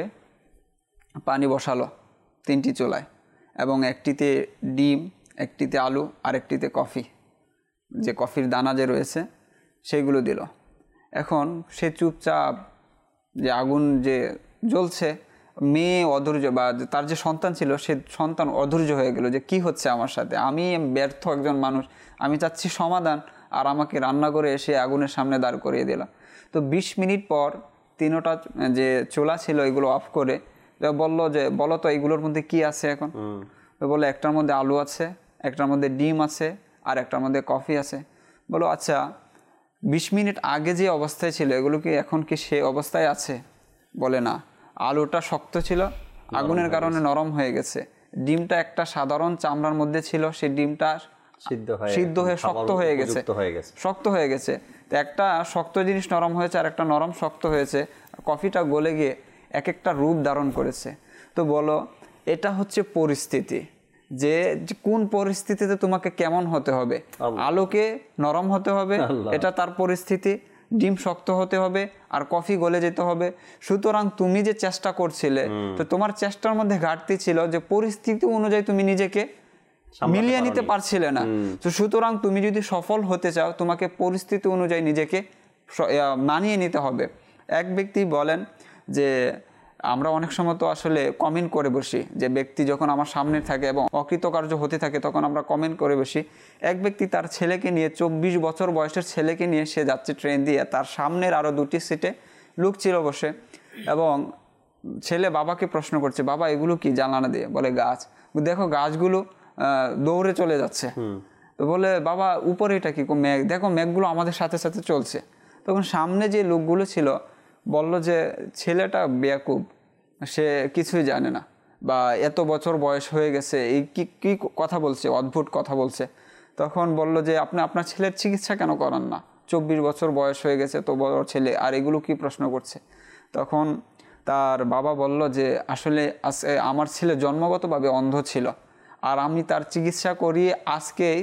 Speaker 4: পানি বসালো, 3টি চুলায়, এবং একটিতে ডিম, একটিতে আলু, আর একটিতে কফি, যে কফির দানা যে রয়েছে সেইগুলো দিল। এখন সে চুপচাপ, যে আগুন যে জ্বলছে, মেয়ে অধৈর্য, বা তার যে সন্তান ছিল সে সন্তান অধৈর্য হয়ে গেল যে কি হচ্ছে আমার সাথে, আমি ব্যর্থ একজন মানুষ, আমি চাচ্ছি সমাধান, আর আমাকে রান্নাঘরে এসে আগুনের সামনে দাঁড় করিয়ে দিল। তো 20 মিনিট পর 3টা যে চুলা ছিল এগুলো অফ করে বললো যে বলো তো এইগুলোর মধ্যে কি আছে এখন। তো বললো একটার মধ্যে আলু আছে, একটার মধ্যে ডিম আছে, আর একটার মধ্যে কফি আছে। বলো আচ্ছা 20 মিনিট আগে যে অবস্থায় ছিল এগুলো কি এখন কি সে অবস্থায় আছে? বলে না, আলুটা শক্ত ছিল, আগুনের কারণে নরম হয়ে গেছে। ডিমটা একটা সাধারণ চামড়ার মধ্যে ছিল, সেই ডিমটা সিদ্ধ হয়ে শক্ত হয়ে গেছে। তো একটা শক্ত জিনিস নরম হয়েছে, আর একটা নরম শক্ত হয়েছে। কফিটা গলে গিয়ে এক একটা রূপ ধারণ করেছে। তো বলো, এটা হচ্ছে পরিস্থিতি, যে কোন পরিস্থিতিতে তোমাকে কেমন হতে হবে। আলোকে নরম হতে হবে, এটা তার পরিস্থিতি। ডিম শক্ত হতে হবে আর কফি গলে যেতে হবে। সুতরাং তুমি যে চেষ্টা করছিলে, তো তোমার চেষ্টার মধ্যে ঘাটতি ছিল যে পরিস্থিতি অনুযায়ী তুমি নিজেকে মিলিয়ে নিতে পারছিলে না। তো সুতরাং তুমি যদি সফল হতে চাও, তোমাকে পরিস্থিতি অনুযায়ী নিজেকে মানিয়ে নিতে হবে। এক ব্যক্তি বলেন যে আমরা অনেক সময় তো আসলে কমেন্ট করে বসি, যে ব্যক্তি যখন আমার সামনে থাকে এবং অকৃতকার্য হতে থাকে তখন আমরা কমেন্ট করে বসি। এক ব্যক্তি তার ছেলেকে নিয়ে, 24 বছর বয়সের ছেলেকে নিয়ে সে যাচ্ছে ট্রেন দিয়ে, তার সামনের আরও 2টি সিটে লোক ছিল বসে, এবং ছেলে বাবাকে প্রশ্ন করছে, বাবা এগুলো কি? জানালা দিয়ে বলে গাছ। দেখো গাছগুলো দৌড়ে চলে যাচ্ছে। তো বলে বাবা উপরে এটা কি? মেঘ। দেখো মেঘগুলো আমাদের সাথে সাথে চলছে। তখন সামনে যে লোকগুলো ছিল বলল যে ছেলেটা বেয়াকুব, সে কিছুই জানে না, বা এত বছর বয়স হয়ে গেছে, এই কি কথা বলছে, অদ্ভুত কথা বলছে। তখন বলল যে আপনি আপনার ছেলের চিকিৎসা কেন করান না? 24 বছর বয়স হয়ে গেছে, তো বড় ছেলে, আর এগুলো কি প্রশ্ন করছে? তখন তার বাবা বলল যে আসলে আমার ছেলে জন্মগতভাবে অন্ধ ছিল, আর আমি তার চিকিৎসা করিয়ে আজকেই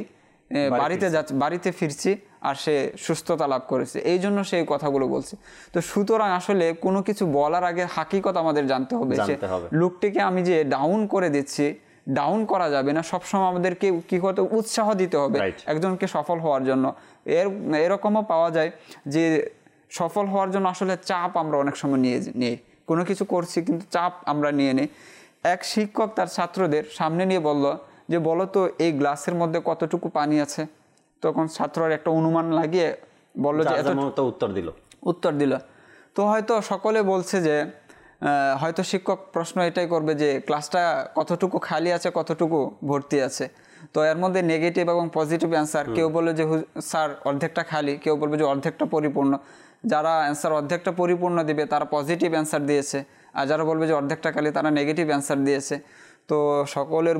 Speaker 4: বাড়িতে ফিরছি, আর সে সুস্থতা লাভ করেছে, এই জন্য সে এই কথাগুলো বলছে। তো সুতরাং আসলে কোনো কিছু বলার আগে হাকিকত আমাদের জানতে হবে। লোকটিকে আমি যে ডাউন করে দিচ্ছি, ডাউন করা যাবে না। সবসময় আমাদেরকে কি করতে, উৎসাহ দিতে হবে একজনকে সফল হওয়ার জন্য। এরকমও পাওয়া যায় যে সফল হওয়ার জন্য আসলে চাপ আমরা অনেক সময় নিয়ে কোনো কিছু করছি কিন্তু চাপ আমরা নিয়ে নিই। এক শিক্ষক তার ছাত্রদের সামনে নিয়ে বলল যে বলো তো এই গ্লাসের মধ্যে কতটুকু পানি আছে? তখন ছাত্ররা একটা অনুমান লাগিয়ে বললো যে উত্তর দিল। তো হয়তো সকলে বলছে যে হয়তো শিক্ষক প্রশ্ন এটাই করবে যে ক্লাসটা কতটুকু খালি আছে, কতটুকু ভর্তি আছে। তো এর মধ্যে নেগেটিভ এবং পজিটিভ অ্যান্সার, কেউ বলবে যে স্যার অর্ধেকটা খালি, কেউ বলবে যে অর্ধেকটা পরিপূর্ণ। যারা অ্যান্সার অর্ধেকটা পরিপূর্ণ দিবে তারা পজিটিভ অ্যান্সার দিয়েছে, আর যারা বলবে যে অর্ধেকটা খালি তারা নেগেটিভ অ্যান্সার দিয়েছে। তো সকলের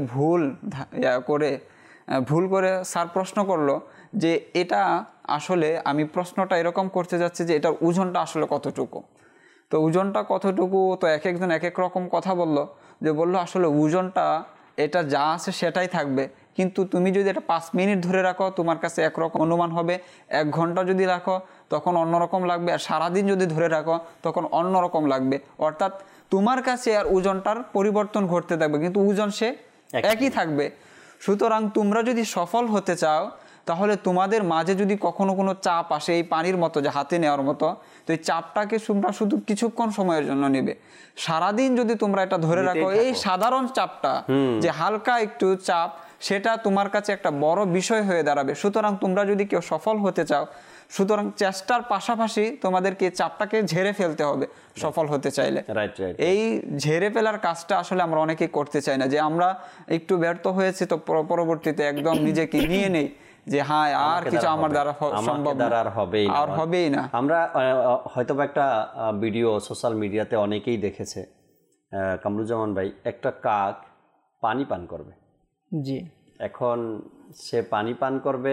Speaker 4: ভুল করে স্যার প্রশ্ন করলো যে এটা আসলে আমি প্রশ্নটা এরকম করতে যাচ্ছি যে এটার ওজনটা আসলে কতটুকু। তো ওজনটা কতটুকু, তো এক একজন এক এক রকম কথা বললো। যে বললো আসলে ওজনটা এটা যা আছে সেটাই থাকবে, কিন্তু তুমি যদি এটা 5 মিনিট ধরে রাখো তোমার কাছে একরকম অনুমান হবে, 1 ঘন্টা যদি রাখো তখন অন্যরকম লাগবে, আর সারাদিন যদি ধরে রাখো তখন অন্যরকম লাগবে। অর্থাৎ তোমার কাছে আর ওজনটার পরিবর্তন ঘটতে থাকবে, কিন্তু ওজন সে একই থাকবে। সুতরাং তোমরা যদি সফল হতে চাও তাহলে তোমাদের মাঝে যদি কখনো কোনো চাপ আসে, এই পানির মতো যে হাতে নেওয়ার মতো, তো এই চাপটাকে তোমরা শুধু কিছুক্ষণ সময়ের জন্য নেবে। সারাদিন যদি তোমরা এটা ধরে রাখো, এই সাধারণ চাপটা যে হালকা একটু চাপ, সেটা তোমার কাছে একটা বড় বিষয় হয়ে দাঁড়াবে। সুতরাং তোমরা যদি কেউ সফল হতে চাও, সুতরাং চেষ্টার পাশাপাশি তোমাদেরকে চাপটাকে ঝেড়ে ফেলতে হবে সফল হতে চাইলে। এই ঝেড়ে ফেলার কাজটা আসলে আমরা অনেকেই করতে চাই না, যে আমরা একটু ব্যর্থ হয়েছি তো পরবর্তীতে একদম নিজেকে নিয়ে নেই যে হ্যাঁ আর কিছু আমার দ্বারা সম্ভব আর হবেই না।
Speaker 2: আমরা হয়তো একটা ভিডিও সোশ্যাল মিডিয়াতে অনেকেই দেখেছে, কামরুজ্জামান ভাই, একটা কাক পানি পান করবে।
Speaker 3: জি।
Speaker 2: এখন সে পানি পান করবে,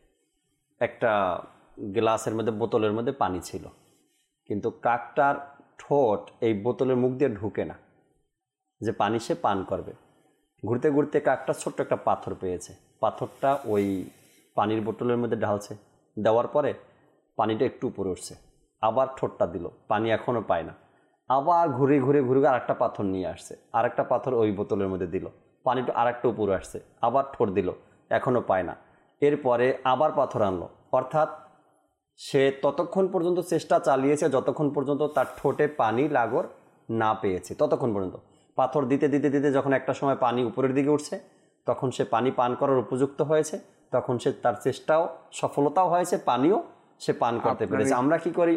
Speaker 2: একটা গ্লাসের মধ্যে, বোতলের মধ্যে পানি ছিল, কিন্তু কাকটার ঠোঁট এই বোতলের মুখ দিয়ে ঢুকে না যে পানি সে পান করবে। ঘুরতে ঘুরতে কাকটা ছোট্ট একটা পাথর পেয়েছে, পাথরটা ওই পানির বোতলের মধ্যে ঢালছে, দেওয়ার পরে পানিটা একটু উপরে উঠছে, আবার ঠোঁটটা দিল, পানি এখনও পায় না, আবার ঘুরে ঘুরে ঘুরে আরেকটা পাথর নিয়ে আসছে, আরেকটা পাথর ওই বোতলের মধ্যে দিল, পানিটা আরেকটা উপরে আসছে, আবার ঠোঁট দিল, এখনও পায় না। এরপরে আবার পাথর আনলো, অর্থাৎ সে ততক্ষণ পর্যন্ত চেষ্টা চালিয়েছে যতক্ষণ পর্যন্ত তার ঠোঁটে পানি লাগর না পেয়েছে, ততক্ষণ পর্যন্ত পাথর দিতে দিতে দিতে যখন একটা সময় পানি উপরের দিকে উঠছে, তখন সে পানি পান করার উপযুক্ত হয়েছে, তখন সে তার চেষ্টাও সফলতাও হয়েছে, পানিও সে পান করতে পেরেছে। আমরা কি করি,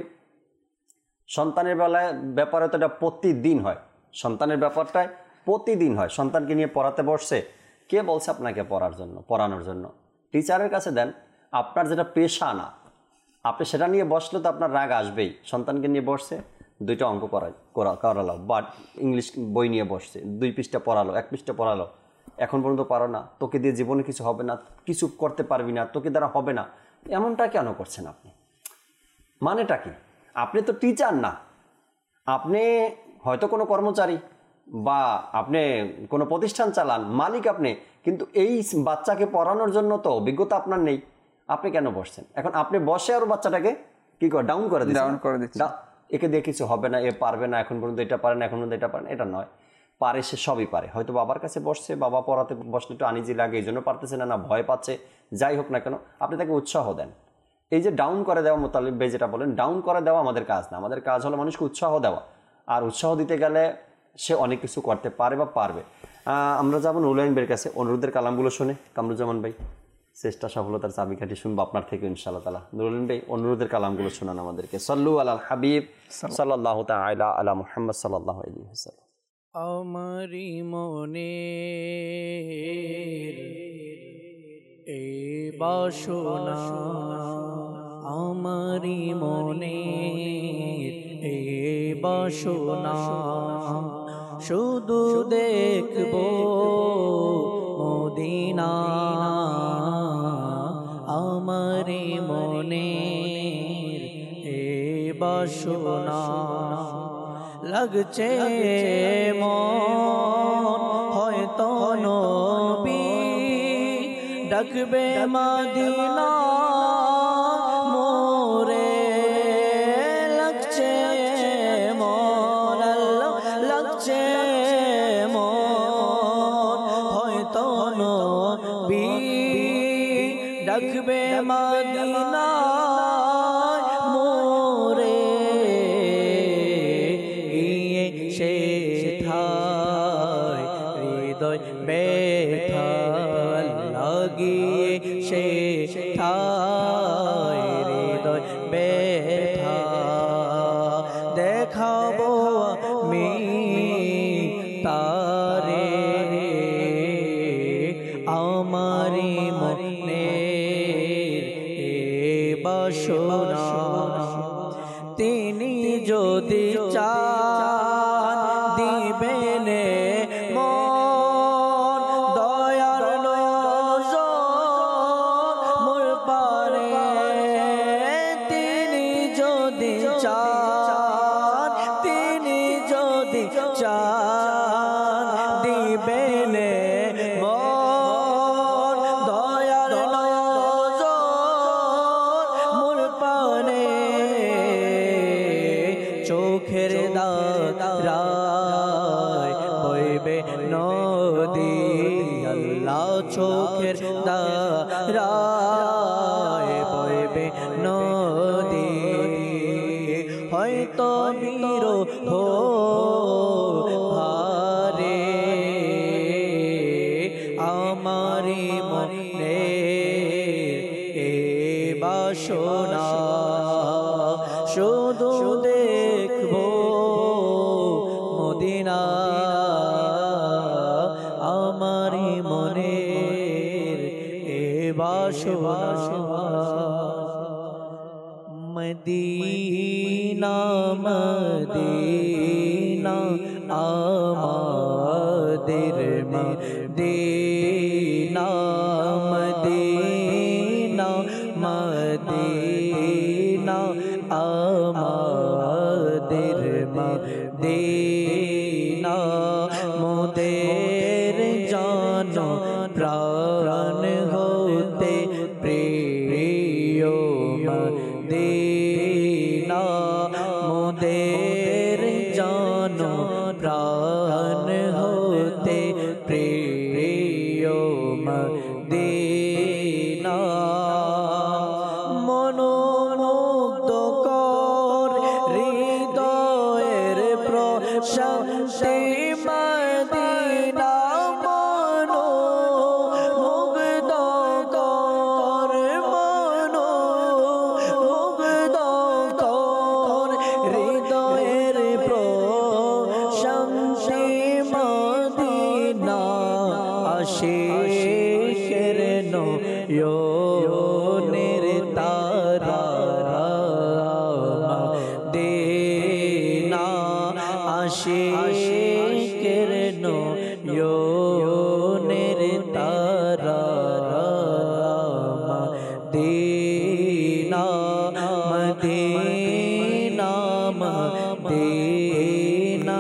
Speaker 2: সন্তানের ব্যাপারে তো এটা প্রতিদিন হয়, সন্তানের ব্যাপারটাই প্রতিদিন হয়। সন্তানকে নিয়ে পড়াতে বসছে, কে বলছে আপনাকে পড়ানোর জন্য? টিচারের কাছে দেন, আপনার যেটা পেশা না, আপনি সেটা নিয়ে বসলে তো আপনার রাগ আসবেই। সন্তানকে নিয়ে বসছে, 2টা অঙ্ক করালো, বাট ইংলিশ বই নিয়ে বসছে, 2 পৃষ্ঠা পড়ালো, 1 পৃষ্ঠা পড়ালো, এখন পর্যন্ত পারো না, তোকে দিয়ে জীবনে কিছু হবে না, কিছু করতে পারবি না, তোকে দ্বারা হবে না, এমনটা কেন করছেন আপনি? মানেটা কি? আপনি তো টিচার না, আপনি হয়তো কোনো কর্মচারী বা আপনি কোনো প্রতিষ্ঠান চালান, মালিক আপনি, কিন্তু এই বাচ্চাকে পড়ানোর জন্য তো অভিজ্ঞতা আপনার নেই, আপনি কেন বসছেন? এখন আপনি বসে আর বাচ্চাটাকে কি করে ডাউন করে দিচ্ছে,
Speaker 4: ডাউন করে দিচ্ছে।
Speaker 2: একে দিয়ে কিছু হবে না, এ পারবে না, এখন পর্যন্ত এটা পারে না, এখন পর্যন্ত এটা পারে না, এটা নয়। পারে, সে সবই পারে। হয়তো বাবার কাছে বসছে, বাবা পড়াতে বসলে একটু আনিজি লাগে, এই জন্য পারতেছে না, না ভয় পাচ্ছে, যাই হোক না কেন আপনি তাকে উৎসাহ দেন। এই যে ডাউন করে দেওয়া, মোতালিব ভাই যেটা বলেন, ডাউন করে দেওয়া আমাদের কাজ না। আমাদের কাজ হলো মানুষকে উৎসাহ দেওয়া, আর উৎসাহ দিতে গেলে সে অনেক কিছু করতে পারে বা পারবে। আমরা যাবো নুরুল ভাইয়ের কাছে, অনুরোধের কালামগুলো শুনে। কামরুজ্জামান ভাই, চেষ্টা সফলতার চাবিকাঠি শুনবো আপনার থেকে ইনশাআল্লাহ তাআলা। নুরুল ভাই, অনুরোধের কালামগুলো শোনান আমাদেরকে। সাল্লু আলাল হাবিব সাল্লাল্লাহু তাআলা আলা মুহাম্মদ সাল্লাল্লাহু আলাইহি ওয়াসাল্লাম।
Speaker 1: আমারি মনে এই বাসনা, আমারি মনে এই বাসনা, শুধু দেখবো মদিনা। আমারি মনে এই বাসনা, লাগছে মন হয়তো নবী ডাকবে মদিনা মোরে। লাগছে মন, আল্লাহ লাগছে মন হয়তো নবী ডাকবে মদিনা মোরে। হৃদয় ব্যথা লাগিয়ে সে হৃদয় ব্যথা দেখাবো আমি তারে। আমারি মনে বাসনা, তিনি যদি চান দিবেন মন, দয়ার নজর মোর পারে। তিনি যদি চান, তিনি যদি চান দিবেন মন, দয়ার নজর মোর পারে। চোখের ধারায় বইবে নদী, আল্লাহ চোখের ধারায় বইবে নদী। হয়তো বিরহ ভারে আমারি মনে এ বাসনা, শুধু দেখবো মদিনা। আমারি মনের এ বাসনা, মদিনা মদিনা আমাদের মদিনা। মদিনা মদিনা আমাদের মদিনা। মোদের জান প্রাণ হতে প্রিয় মদিনা। মোদের জান প্রাণ হতে প্রিয় মদিনা। মনোমুগ্ধকর হৃদয়ের প্রশান্তি মদিনা। মনোমুগ্ধকর মনোমুগ্ধকর হৃদয়ের প্রশান্তি মদিনা। আশিকের নয়নের তারা মদিনা। আশিকের নয়নের তারা মদিনা। মদিনা মদিনা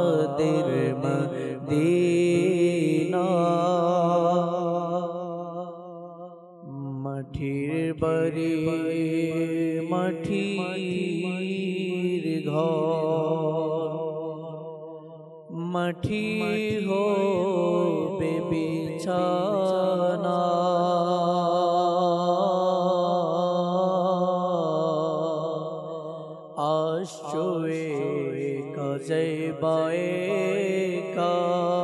Speaker 1: আমাদের মদিনা। বাড়ি মাটির ঘর মাটি হবে বিছানা আশ্রয়ে কাজে বায়েকা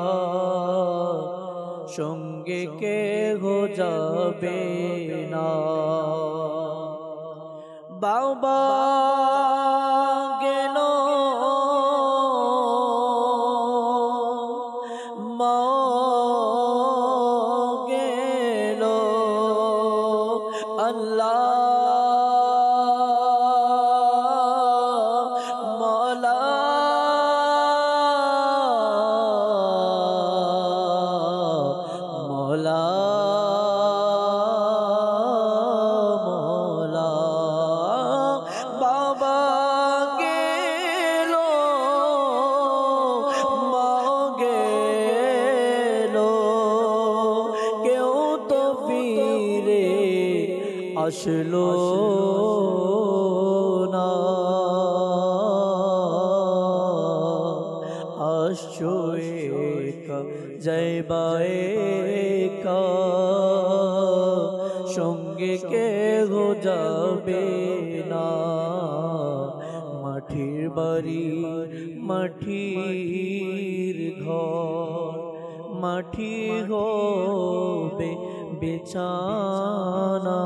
Speaker 1: সঙ্গে কে হো যাবে না বাবা গেল মা গেল আল্লাহ আসলো না আসছো একা যাইবা একা সঙ্গে কে হো যাবে না মাটির বাড়ি মাটির ঘর মাটি হবে বিছানা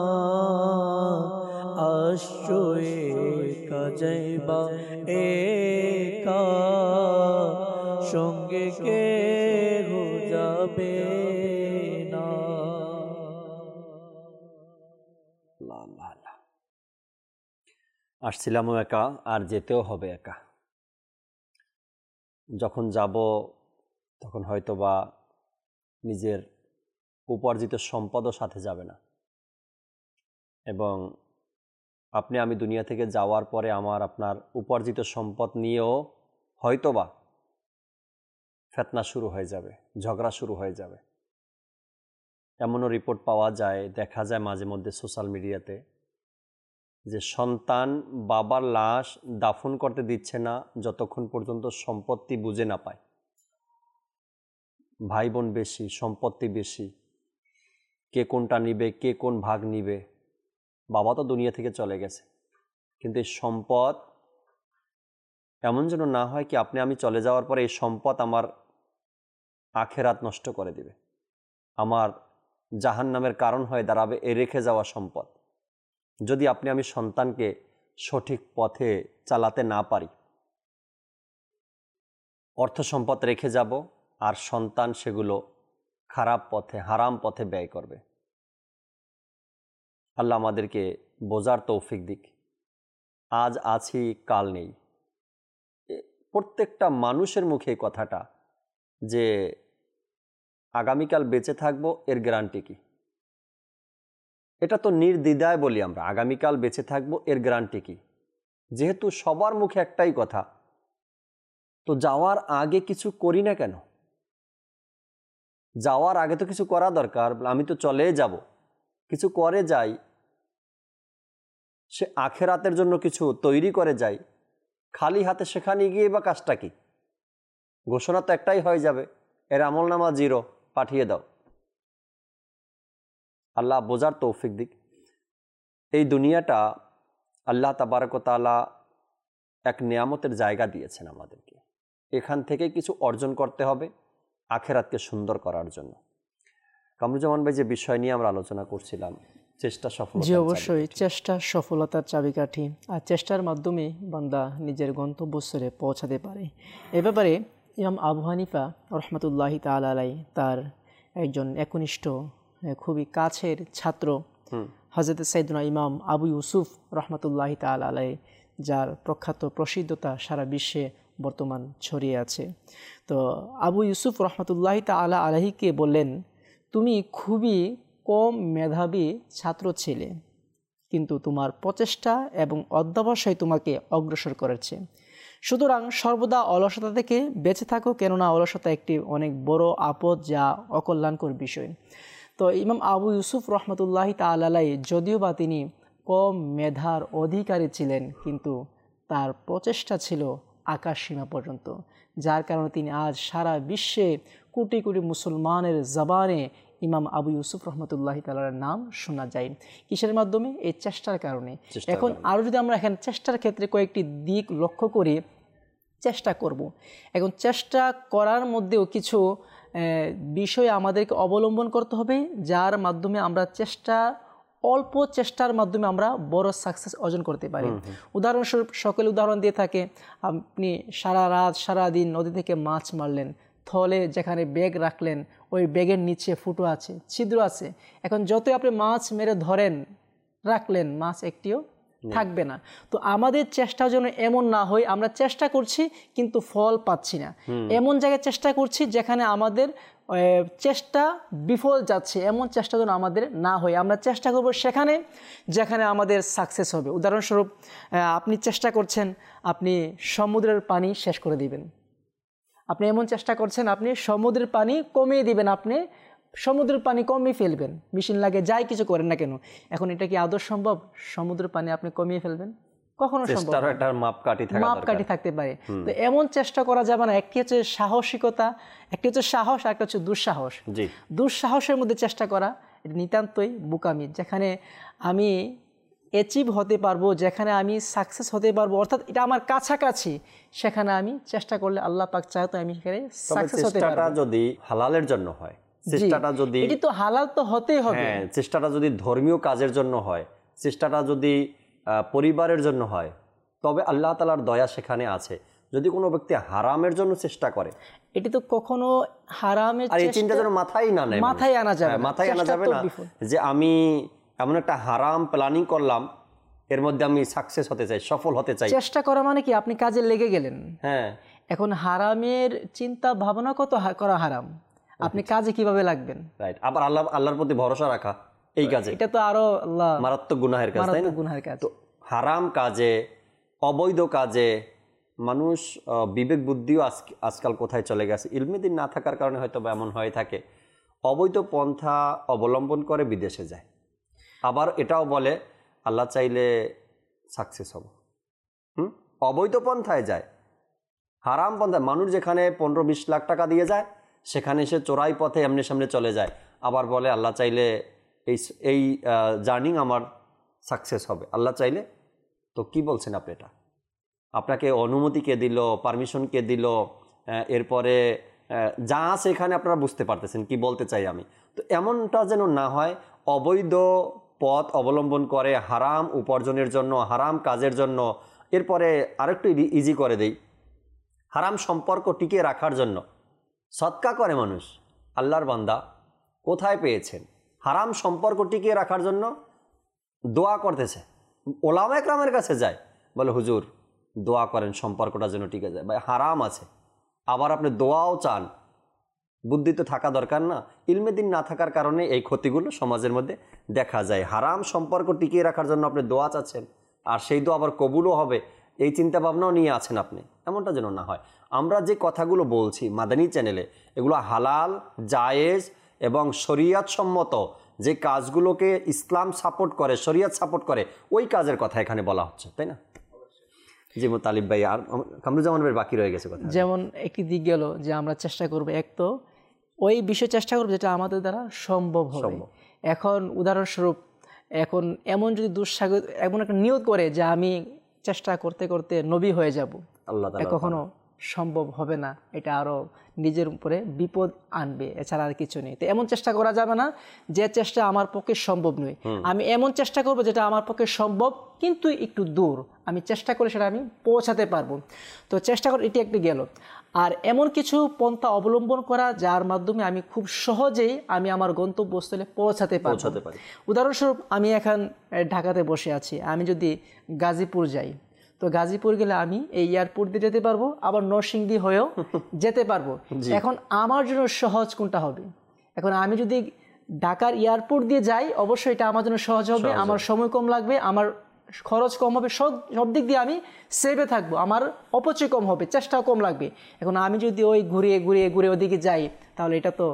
Speaker 1: আসছো একা যাইবা একা সঙ্গে কে হো যাবে না
Speaker 2: আসছিলামও একা আর যেতেও হবে একা যখন যাব তখন হয়তোবা নিজের উপার্জিত সম্পদও সাথে যাবে না এবং আপনি আমি দুনিয়া থেকে যাওয়ার পরে আমার আপনার উপার্জিত সম্পদ নিয়েও হয়তোবা ফিতনা শুরু হয়ে যাবে ঝগড়া শুরু হয়ে যাবে এমনও রিপোর্ট পাওয়া যায় দেখা যায় মাঝে মধ্যে সোশ্যাল মিডিয়াতে যে সন্তান বাবার লাশ দাফন করতে দিচ্ছে না যতক্ষণ পর্যন্ত সম্পত্তি বুঝে না পায় ভাই বোন বেশি সম্পত্তি বেশি কে কোনটা নিবে কে কোন ভাগ নিবে বাবা তো দুনিয়া থেকে চলে গেছে কিন্তু এই সম্পদ এমন যেন না হয় কি আপনি আমি চলে যাওয়ার পরে এই সম্পদ আমার আখেরাত নষ্ট করে দিবে আমার জাহান্নামের কারণ হয়ে দাঁড়াবে এই রেখে যাওয়া সম্পদ যদি আপনি আমি সন্তানকে সঠিক পথে চালাতে না পারি অর্থ সম্পদ রেখে যাব আর সন্তান সেগুলো খারাপ পথে হারাম পথে ব্যয় করবে আল্লাহ আমাদেরকে বোঝার তৌফিক দিক আজ আছি কাল নেই প্রত্যেকটা মানুষের মুখে কথাটা যে আগামীকাল বেঁচে থাকবো এর গ্যারান্টি কি এটা তো নির্দ্বিধায় বলি আমরা আগামীকাল বেঁচে থাকবো এর গ্যারান্টি কি যেহেতু সবার মুখে একটাই কথা তো যাওয়ার আগে কিছু করি না কেন যাওয়ার আগে তো কিছু করা দরকার আমি তো চলেই যাব কিছু করে যাই সে আখেরাতের জন্য কিছু তৈরি করে যাই খালি হাতে সেখানে গিয়ে বা কাজটা কি ঘোষণা তো একটাই হয়ে যাবে এর আমলনামা 0 পাঠিয়ে দাও আল্লাহ বোঝার তৌফিক দিক এই দুনিয়াটা আল্লাহ তাবারক ওয়া তাআলা এক নিয়ামতের জায়গা দিয়েছেন আমাদেরকে এখান থেকে কিছু অর্জন করতে হবে আখেরাতকে সুন্দর করার জন্য কামরুজ্জামান ভাই যে বিষয় নিয়ে আমরা আলোচনা করছিলাম চেষ্টা সফলতা
Speaker 3: জি অবশ্যই চেষ্টা সফলতার চাবিকাঠি আর চেষ্টার মাধ্যমে বান্দা নিজের গন্তব্যস্থলে পৌঁছাতে পারে এ ব্যাপারে ইমাম আবু হানিফা রহমতুল্লাহি তাআলা আলাইহি তার একজন একনিষ্ঠ খুবই কাছের ছাত্র হযরত সাইয়েদনা ইমাম আবু ইউসুফ রহমতুল্লাহি তাআলা আলাইহি যার প্রখ্যাত প্রসিদ্ধতা সারা বিশ্বে বর্তমান ছড়িয়ে আছে তো আবু ইউসুফ রহমতুল্লাহি তাআলা আলাইহিকে বললেন তুমি খুবই কম মেধাবী ছাত্র ছিলে কিন্তু তোমার প্রচেষ্টা এবং অধ্যবসায় তোমাকে অগ্রসর করেছে সুতরাং সর্বদা অলসতা থেকে বেঁচে থাকো কেননা অলসতা একটি অনেক বড় আপদ যা অকল্যাণকর বিষয় তো ইমাম আবু ইউসুফ রহমতুল্লাহি তাআলাই যদিও বা তিনি কম মেধার অধিকারী ছিলেন, কিন্তু তার প্রচেষ্টা ছিল আকাশ সীমা পর্যন্ত, যার কারণে তিনি আজ সারা বিশ্বে কোটি কোটি মুসলমানের জবানে ইমাম আবু ইউসুফ রহমতুল্লাহি তাআলার নাম শোনা যায়। কিসের মাধ্যমে? এই চেষ্টার কারণে। এখন আরও যদি আমরা এখানে চেষ্টার ক্ষেত্রে কয়েকটি দিক লক্ষ্য করি, চেষ্টা করব। এখন চেষ্টা করার মধ্যেও কিছু বিষয় আমাদেরকে অবলম্বন করতে হবে, যার মাধ্যমে আমরা অল্প চেষ্টার মাধ্যমে আমরা বড় সাকসেস অর্জন করতে পারি। উদাহরণস্বরূপ সকলে উদাহরণ দিয়ে থাকে, আপনি সারা রাত সারা দিন নদী থেকে মাছ মারলেন, থলে যেখানে ব্যাগ রাখলেন ওই ব্যাগের নিচে ফুটো আছে, ছিদ্র আছে। এখন যতই আপনি মাছ মেরে ধরেন রাখলেন, মাছ একটিও থাকবে না। তো আমাদের চেষ্টা যেন এমন না হয় আমরা চেষ্টা করছি কিন্তু ফল পাচ্ছি না, এমন জায়গায় চেষ্টা করছি যেখানে আমাদের চেষ্টা বিফল যাচ্ছে, এমন চেষ্টা যেন আমাদের না হয়। আমরা চেষ্টা করব সেখানে যেখানে আমাদের সাকসেস হবে। উদাহরণস্বরূপ আপনি চেষ্টা করছেন আপনি সমুদ্রের পানি শেষ করে দিবেন, আপনি এমন চেষ্টা করছেন আপনি সমুদ্রের পানি কমিয়ে দিবেন, আপনি সমুদ্রের পানি কমিয়ে ফেলবেন, মেশিন লাগে যাই কিছু করেন না কেন। এখন এটা কি আদৌ সম্ভব? সমুদ্রের পানি আপনি কমিয়ে ফেলবেন? কখনো সম্ভব না, মাপকাঠি থাকতে পারে। তো এমন চেষ্টা করা যাবে না। একটি হচ্ছে সাহসিকতা, একটি হচ্ছে সাহস, একটা হচ্ছে দুঃসাহস। দুঃসাহসের মধ্যে চেষ্টা করা এটা নিতান্তই বোকামি। যেখানে আমি অ্যাচিভ হতে পারবো, যেখানে আমি সাকসেস হতে পারবো, অর্থাৎ এটা আমার কাছাকাছি, সেখানে আমি চেষ্টা করলে আল্লাহ পাক চায় তো আমি সেখানে সাকসেস হতে পারবো।
Speaker 2: যদি হালালের জন্য হয়, চেষ্টাটা যদি
Speaker 3: এটি তো হালাল তো হতেই হবে।
Speaker 2: হ্যাঁ, চেষ্টাটা যদি ধর্মীয় কাজের জন্য হয়, চেষ্টাটা যদি পরিবারের জন্য হয়, তবে আল্লাহ তাআলার দয়া সেখানে আছে। যদি কোনো ব্যক্তি হারামের জন্য চেষ্টা করে,
Speaker 3: এটি তো কখনো হারামের
Speaker 2: আর এই চিন্তা যেন মাথায় আনা যাবে না যে আমি এমন একটা হারাম প্ল্যানিং করলাম, এর মধ্যে আমি সাকসেস হতে চাই, সফল হতে চাই।
Speaker 3: চেষ্টা করা মানে কি আপনি কাজে লেগে গেলেন। হ্যাঁ, এখন হারামের চিন্তা ভাবনা কত করা হারাম, আপনি কাজে কিভাবে লাগবেন।
Speaker 2: রাইট। আবার আল্লাহর প্রতি ভরসা রাখা এই কাজে,
Speaker 3: এটা তো আরো
Speaker 2: মারাত্মক গুনাহের কাজ, তাই না? তো হারাম কাজে, অবৈধ কাজে মানুষ বিবেক বুদ্ধিও আজকাল কোথায় চলে গেছে, ইলমে দ্বীন না থাকার কারণে হয়তো এমন হয়ে থাকে। অবৈধ পন্থা অবলম্বন করে বিদেশে যায়, আবার এটাও বলে আল্লাহ চাইলে সাকসেস হব। অবৈধ পন্থায় যায়, হারাম পন্থায়। মানুষ যেখানে 15-20 লাখ টাকা দিয়ে যায়, সেখানে সে চোরাই পথে এমনি সামনে চলে যায়, আবার বলে আল্লাহ চাইলে এই জার্নি আমার সাকসেস হবে, আল্লাহ চাইলে। তো কি বলছেন আপনি? এটা আপনাকে অনুমতি কে দিল, পারমিশন কে দিল? এরপরে যা আছে এখানে আপনারা বুঝতে পারতেছেন কি বলতে চাই আমি। তো এমনটা যেন না হয় অবৈধ পথ অবলম্বন করে হারাম উপার্জনের জন্য, হারাম কাজের জন্য। এরপরে আরেকটু ইজি করে দেই, হারাম সম্পর্ক টিকিয়ে রাখার জন্য সদকা করে মানুষ। আল্লাহর বান্দা কোথায় পেয়েছেন? হারাম সম্পর্ক টিকিয়ে রাখার জন্য দোয়া করতেছে, ওলামা একরামের কাছে যায়, বলে হুজুর দোয়া করেন সম্পর্কটা যেন টিকে যায়। ভাই হারাম আছে, আবার আপনি দোয়াও চান, বুদ্ধি তো থাকা দরকার না? ইলমে দ্বীন না থাকার কারণে এই ক্ষতিগুলো সমাজের মধ্যে দেখা যায়। হারাম সম্পর্ক টিকিয়ে রাখার জন্য আপনি দোয়া চাচ্ছেন, আর সেই দোয়া আবার কবুলও হবে, এই চিন্তা ভাবনাও নিয়ে আছেন আপনি। এমনটা যেন না হয়। আমরা যে কথাগুলো বলছি মাদানী চ্যানেলে, এগুলো হালাল, জায়েজ এবং শরিয়াত সম্মত যে কাজগুলোকে ইসলাম সাপোর্ট করে, শরিয়াত সাপোর্ট করে, ওই কাজের কথা এখানে বলা হচ্ছে, তাই না? জি মুতালিব ভাই, আর কামরুজ্জামান ভাই বাকি রয়ে গেছে কথা।
Speaker 3: যেমন একটি দিক গেল যে আমরা চেষ্টা করব, এক তো ওই বিষয়ে চেষ্টা করব যেটা আমাদের দ্বারা সম্ভব হবে। এখন উদাহরণস্বরূপ এখন এমন যদি দুঃসাগর এমন একটা নিয়ত করে যে আমি চেষ্টা করতে করতে নবী হয়ে যাব, আল্লাহ তাআলা কখনো সম্ভব হবে না। এটা আরও নিজের উপরে বিপদ আনবে, এছাড়া আর কিছু নেই। তো এমন চেষ্টা করা যাবে না যে চেষ্টা আমার পক্ষে সম্ভব নয়। আমি এমন চেষ্টা করব যেটা আমার পক্ষে সম্ভব কিন্তু একটু দূর, আমি চেষ্টা করে সেটা আমি পৌঁছাতে পারবো। তো চেষ্টা করে এটি একটি গেল। আর এমন কিছু পন্থা অবলম্বন করা যার মাধ্যমে আমি খুব সহজেই আমি আমার গন্তব্যস্থলে পৌঁছাতে পারি। উদাহরণস্বরূপ আমি এখন ঢাকাতে বসে আছি, আমি যদি গাজীপুর যাই, তো গাজীপুর গেলে আমি এই এয়ারপোর্ট দিয়ে যেতে পারবো, আবার নরসিংদী হয়েও যেতে পারবো। এখন আমার জন্য সহজ কোনটা হবে? এখন আমি যদি ঢাকার এয়ারপোর্ট দিয়ে যাই, অবশ্যই এটা আমার জন্য সহজ হবে, আমার সময় কম লাগবে, আমার খরচ কম হবে, সব দিক দিয়ে আমি সেভে থাকবো, আমার অপচয় কম হবে, চেষ্টাও কম লাগবে। এখন আমি যদি ওই ঘুরে ওদিকে যাই, তাহলে এটা তো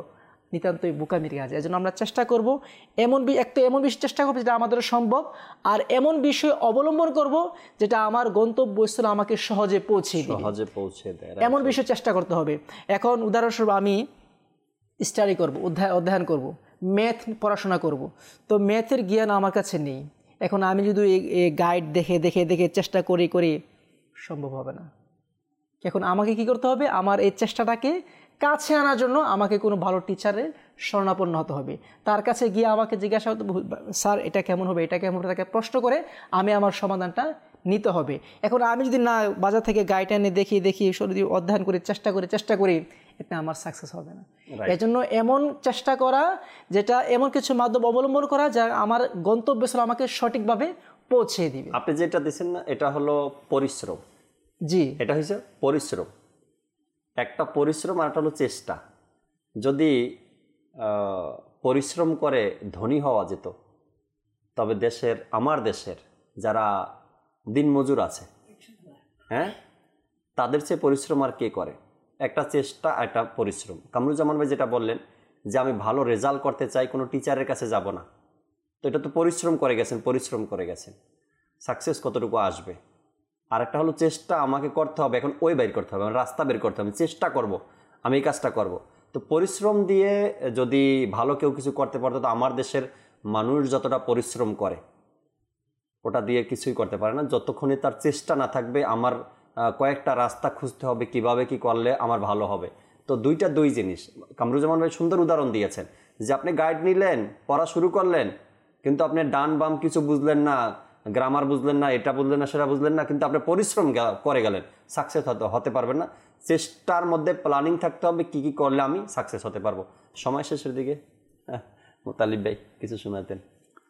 Speaker 3: নিতান্তই বোকামির কাজ। এজন্য আমরা চেষ্টা করব এমন বিষয় চেষ্টা করবো যেটা আমাদের সম্ভব, আর এমন বিষয় অবলম্বন করব যেটা আমার গন্তব্যস্থলে আমাকে সহজে পৌঁছে দেয়, এমন বিষয় চেষ্টা করতে হবে। এখন উদাহরণস্বরূপ আমি স্টাডি করব, অধ্যয়ন করব, ম্যাথ পড়াশোনা করব, তো ম্যাথের জ্ঞান আমার কাছে নেই। এখন আমি যদি এই গাইড দেখে চেষ্টা করি সম্ভব হবে না। এখন আমাকে কি করতে হবে, আমার এই চেষ্টাটাকে কাছে আনার জন্য আমাকে কোনো ভালো টিচারের শরণাপন্ন হতে হবে। তার কাছে গিয়ে আমাকে জিজ্ঞাসা করতে, স্যার এটা কেমন হবে, এটা কেমন হবে, তাকে প্রশ্ন করে আমি আমার সমাধানটা নিতে হবে। এখন আমি যদি না বাজার থেকে গাইড এনে দেখি যদি অধ্যয়ন করে চেষ্টা করি এতে আমার সাকসেস হবে না। এজন্য এমন চেষ্টা করা, যেটা এমন কিছু মাধ্যম অবলম্বন করা যা আমার গন্তব্যস্থলে আমাকে সঠিকভাবে পৌঁছে দিবে।
Speaker 2: আপনি যেটা দিচ্ছেন না, এটা হলো পরিশ্রম।
Speaker 3: জি,
Speaker 2: এটা হচ্ছে পরিশ্রম। একটা পরিশ্রম আর একটা হলো চেষ্টা। যদি পরিশ্রম করে ধনী হওয়া যেত, তবে আমার দেশের যারা দিনমজুর আছে, হ্যাঁ, তাদের চেয়ে পরিশ্রম আর কে করে? একটা চেষ্টা, একটা পরিশ্রম। কামরুজ্জামান ভাই যেটা বললেন যে আমি ভালো রেজাল্ট করতে চাই, কোনো টিচারের কাছে যাব না, তো এটা তো পরিশ্রম করে গেছেন। সাকসেস কতটুকু আসবে? আর একটা হলো চেষ্টা আমাকে করতে হবে, এখন বের করতে হবে, রাস্তা বের করতে হবে, চেষ্টা করব, আমি এই কাজটা করব। তো পরিশ্রম দিয়ে যদি ভালো কেউ কিছু করতে পারতো, তো আমার দেশের মানুষ যতটা পরিশ্রম করে ওটা দিয়ে কিছুই করতে পারে না। যতক্ষণে তার চেষ্টা না থাকবে, আমার কয়েকটা রাস্তা খুঁজতে হবে কিভাবে কি করলে আমার ভালো হবে। তো দুই জিনিস কামরুজ্জামান ভাই সুন্দর উদাহরণ দিয়েছেন যে আপনি গাইড নিলেন, পড়া শুরু করলেন, কিন্তু আপনি ডান বাম কিছু বুঝলেন না, গ্রামার বুঝলেন না, এটা বুঝলেন না, সেটা বুঝলেন না, কিন্তু আপনি পরিশ্রম করে গেলেন, সাকসেস হতে পারবেন না। চেষ্টার মধ্যে প্ল্যানিং থাকতে হবে, কি কি করলে আমি সাকসেস হতে পারবো। সময় শেষের দিকে মোতালিব ভাই কিছু শোনাতেন।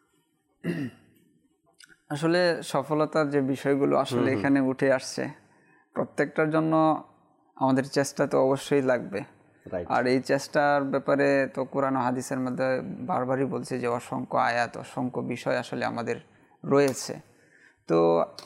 Speaker 4: আসলে সফলতার যে বিষয়গুলো আসলে এখানে উঠে আসছে, প্রত্যেকটার জন্য আমাদের চেষ্টা তো অবশ্যই লাগবে। আর এই চেষ্টার ব্যাপারে তো কোরআন ও হাদিসের মধ্যে বারবারই বলছে যে অসংখ্য আয়াত, অসংখ্য বিষয় আসলে আমাদের রয়েছে। তো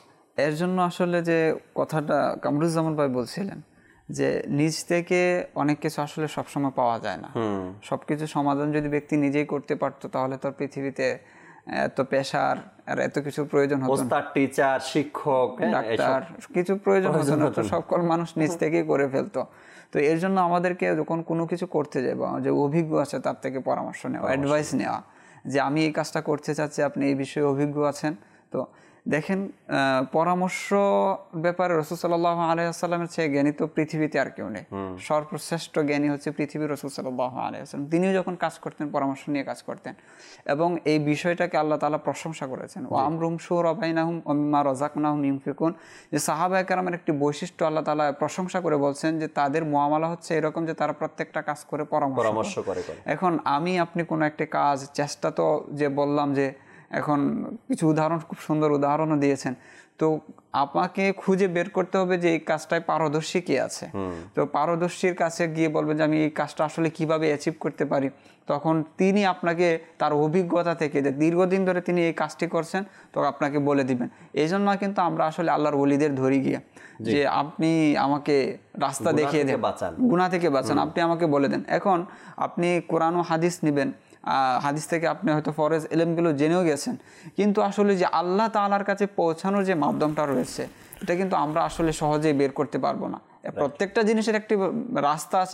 Speaker 4: এর জন্য আসলে যে কথাটা কামরুজ্জামান ভাই বলছিলেন যে নিজ থেকে অনেক কিছু আসলে সবসময় পাওয়া যায় না। সবকিছু সমাধান যদি ব্যক্তি নিজেই করতে পারতো, তাহলে তো পৃথিবীতে এত পেশার আর এত কিছু প্রয়োজন হতো না, টিচার, শিক্ষক, ডাক্তার কিছু প্রয়োজন হতো না। তো সকল মানুষ নিজ থেকেই করে ফেলতো। তো এর জন্য আমাদেরকে যখন কোনো কিছু করতে যাবো, যে অভিজ্ঞ আছে তার থেকে পরামর্শ নেওয়া, অ্যাডভাইস নেওয়া, যে আমি এই কাজটা করতে চাচ্ছি, আপনি এই বিষয়ে অভিজ্ঞ আছেন। তো দেখেন, পরামর্শ ব্যাপারে রাসূল সাল্লাল্লাহু আলাইহি ওয়াসাল্লামের চেয়ে জ্ঞানী তো পৃথিবীতে আর কেউ নেই। সর্বশ্রেষ্ঠ জ্ঞানী হচ্ছে পৃথিবীর রাসূল সাল্লাল্লাহু আলাইহি ওয়াসাল্লাম। তিনিও যখন কাজ করতেন, পরামর্শ নিয়ে কাজ করতেন, এবং এই বিষয়টাকে আল্লাহ তাআলা প্রশংসা করেছেন। ওয়া আমরুহুম শুরা বাইনাহুম ওয়া মিম্মা রাযাকনাহুম ইউনফিকুন, যে সাহাবায়ে কেরামের একটি বৈশিষ্ট্য আল্লাহ তাআলা প্রশংসা করে বলছেন যে তাদের মুআমালা হচ্ছে এরকম যে তারা প্রত্যেকটা কাজ করে পরামর্শ করে। এখন আপনি কোনো একটা কাজ চেষ্টা, তো যে বললাম যে এখন কিছু উদাহরণ, খুব সুন্দর উদাহরণও দিয়েছেন। তো আপনাকে খুঁজে বের করতে হবে যে এই কাজটায় পারদর্শী কে আছে। তো পারদর্শীর কাছে গিয়ে বলবেন যে আমি এই কাজটা আসলে কিভাবে অ্যাচিভ করতে পারি, তখন তিনি আপনাকে তার অভিজ্ঞতা থেকে, যে দীর্ঘদিন ধরে তিনি এই কাজটি করছেন, তো আপনাকে বলে দিবেন। এই জন্য কিন্তু আমরা আসলে আল্লাহর ওলিদের ধরি গিয়ে যে আপনি আমাকে রাস্তা দেখিয়ে দেন, গুনাহ থেকে বাঁচান, আপনি আমাকে বলে দেন। এখন আপনি কোরআন ও হাদিস নেবেন, হাদিস থেকে আপনি হয়তো ফরজ ইলমগুলো জেনেও গেছেন, কিন্তু আসলে যে আল্লাহ তাআলার কাছে পৌঁছানোর যে মাধ্যমটা রয়েছে, এটা কিন্তু আমরা আসলে সহজেই বের করতে পারবো না। প্রত্যেকটা জিনিসের একটি রাস্তা আছে,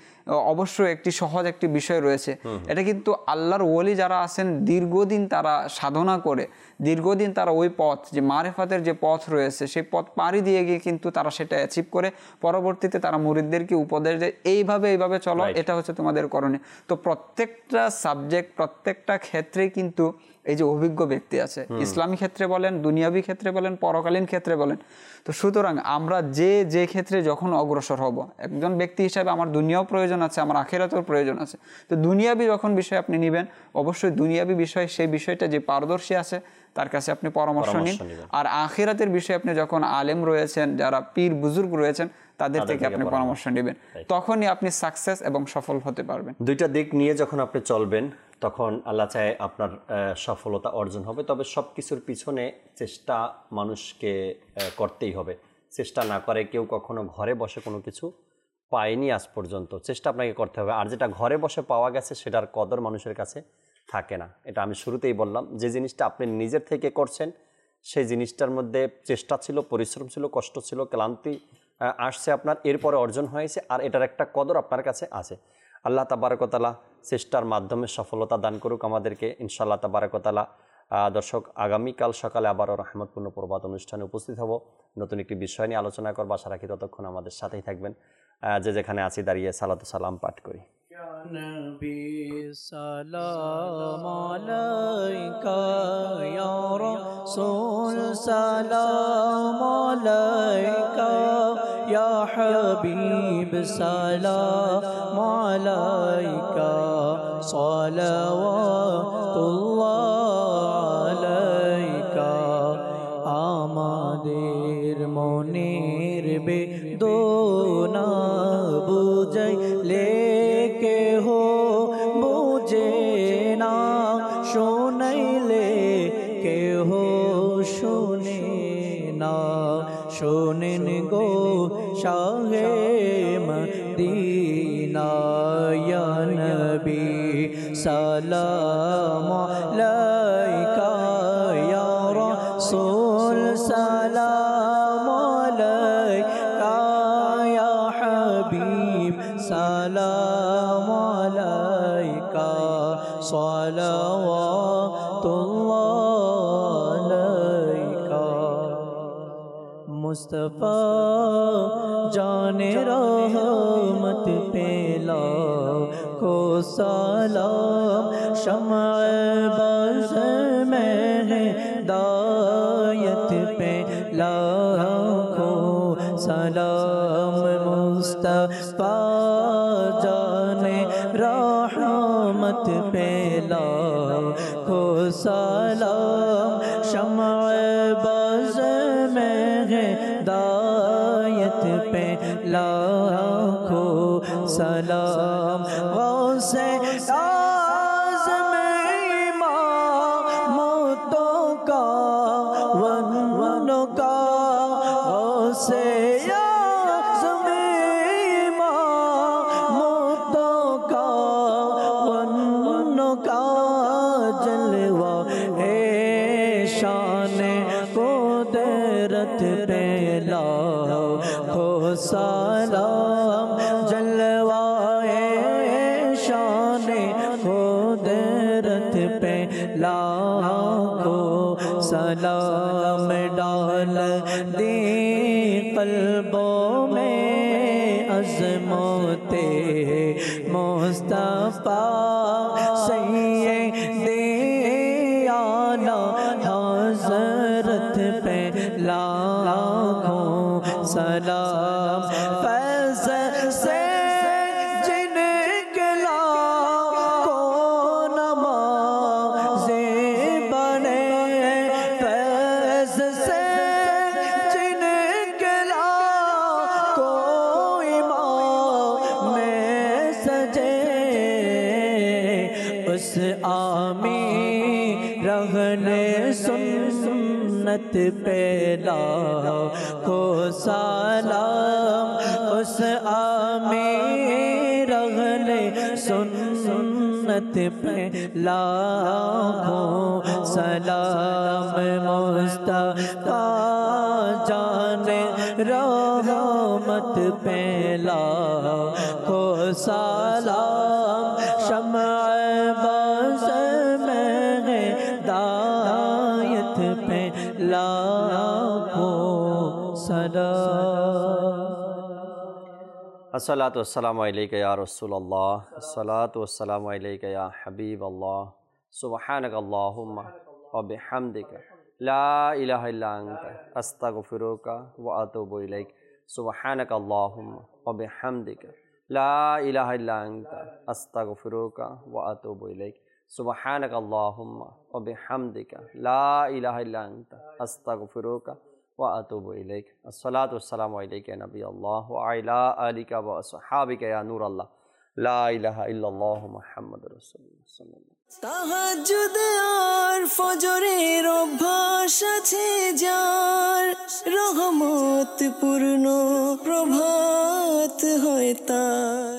Speaker 4: অবশ্যই একটি সহজ একটি বিষয় রয়েছে। এটা কিন্তু আল্লাহর ওলি যারা আছেন, দীর্ঘদিন তারা সাধনা করে, দীর্ঘদিন তারা ওই পথ, যে মারিফাতের যে পথ রয়েছে, সেই পথ পাড়ি দিয়ে গিয়ে কিন্তু তারা সেটা অ্যাচিভ করে, পরবর্তীতে তারা মুরিদদেরকে উপদেশ দেয়, এইভাবে চলো, এটা হচ্ছে তোমাদের করণীয়। তো প্রত্যেকটা সাবজেক্ট, প্রত্যেকটা ক্ষেত্রে কিন্তু এই যে অভিজ্ঞ ব্যক্তি আছে, ইসলামী ক্ষেত্রে বলেন, দুনিয়াবী ক্ষেত্রে বলেন, পরকালীন ক্ষেত্রে বলেন। তো সুতরাং আমরা যে ক্ষেত্রে যখন অগ্রসর হব, একজন ব্যক্তি হিসাবে আমার দুনিয়াও প্রয়োজন আছে, আমার আখিরাতেও প্রয়োজন আছে। তো দুনিয়াবী যখন বিষয় আপনি নেবেন, অবশ্যই দুনিয়াবী বিষয়, সেই বিষয়টা যে পারদর্শী আছে তার কাছে আপনি পরামর্শ নিন। আর আখিরাতের বিষয়ে আপনি যখন আলেম রয়েছেন, যারা পীর বুজুর্গ রয়েছেন, তাদের থেকে আপনি পরামর্শ নেবেন, তখনই আপনি সাকসেস এবং সফল হতে পারবেন।
Speaker 2: দুইটা দিক নিয়ে যখন আপনি চলবেন, তখন আল্লাহ চায় আপনার সফলতা অর্জন হবে। তবে সব কিছুর পিছনে চেষ্টা মানুষকে করতেই হবে। চেষ্টা না করে কেউ কখনো ঘরে বসে কোনো কিছু পাইনি আজ পর্যন্ত, চেষ্টা আপনাকে করতে হবে। আর যেটা ঘরে বসে পাওয়া গেছে সেটার কদর মানুষের কাছে থাকে না। এটা আমি শুরুতেই বললাম, যে জিনিসটা আপনি নিজের থেকে করছেন সেই জিনিসটার মধ্যে চেষ্টা ছিল, পরিশ্রম ছিল, কষ্ট ছিল, ক্লান্তি আসছে আপনার, এরপরে অর্জন হয়েছে, আর এটার একটা কদর আপনার কাছে আছে। আল্লাহ তাবারক ওয়া তাআলা চেষ্টার মাধ্যমে সফলতা দান করুক আমাদেরকে ইনশাআল্লাহ তাবারক ওয়া তাআলা। দর্শক, আগামীকাল সকালে আবারও রহমতপূর্ণ প্রভাত অনুষ্ঠানে উপস্থিত হব, নতুন একটি বিষয় নিয়ে আলোচনা করব। আশা রাখি ততক্ষণ আমাদের সাথেই থাকবেন। যে যেখানে আছি দাঁড়িয়ে সালাতু সালাম পাঠ করি।
Speaker 1: নবী সালাম আলাইকা ইয়া রাসূল সালাম আলাইকা ইয়া হাবিব সালাম আলাইকা সালাওয়াতুল্লাহ আলাইকা। আমাদের মনের বেদনা বুঝাইলে কেহ বুঝে না, শোনাইলে কেহ শুনে না। শোনেন গো শাহে মদিনা ইয়া নবী সালাম আলাইকা ইয়া রাসূল সালাম আলাইকা ইয়া হাবিব সালাম আলাইকা সালাওয়াতুল্লাহ আলাইকা। মুস্তাফা জানে রহমত পেলা को सलाम, शम्अ बज़ में हिदायत पे लाखों सलाम। मुस्तफा जाने रहमत पे लाखों सलाम, शम्अ बज़ में हिदायत पे लाखों सलाम। गौसे आज़म इमामतों का वन्नो का, गौसे आज़म इमामतों का वन्नो का जलवा है शान कुदरत पे लाखों सलाम। जलवाए शान कुदरत पे लाखों सलाम। डाल दे क़ल्बों में अज़मते मुस्तफ़ा, सैयदे आला हज़रत पे लाखों सलाम। फैज़ से जिनके लाखों नमाज़े बने, फैज़ से जिनके लाखों इमाम में सजे, उस आमीर रहने सुन्नत पे लाखों सलाम। उस आमीर रहने सुन्नत पे लाखों सलाम। मुस्तफा जाने रहमत पे लाखों सलाम, शम्अ बज़ में हिदायत पे लाखों सलाम।
Speaker 2: अस्सलातु वस्सलामु अलैका या रसूलल्लाह, अस्सलातु वस्सलामु अलैका या हबीबल्लाह, सुब्हानकल्लाहुम्मा व बिहम्दिका ला इलाहा इल्ला अंता अस्तगफिरुका व अतूबु इलैक। सुब्हानकल्लाहुम्मा व बिहम्दिका ला इलाहा इल्ला अंता अस्तगफिरुका व अतूबु इलैक। सुब्हानकल्लाहुम्मा व बिहम्दिका ला इलाहा इल्ला अंता अस्तगफिरुका व अतूबु इलैक। अस्सलातु वस्सलामु अलैका नबी अल्लाह व अला आलिका व असहाबिका या नूर अल्लाह, ला इलाहा इल्लल्लाहु मुहम्मदुर रासूलुल्लाह सल्लल्लाहु।
Speaker 11: তাহাজ্জুদ আর ফজরের অভ্যাস আছে যার, রহমত পূর্ণ প্রভাত হয় তার।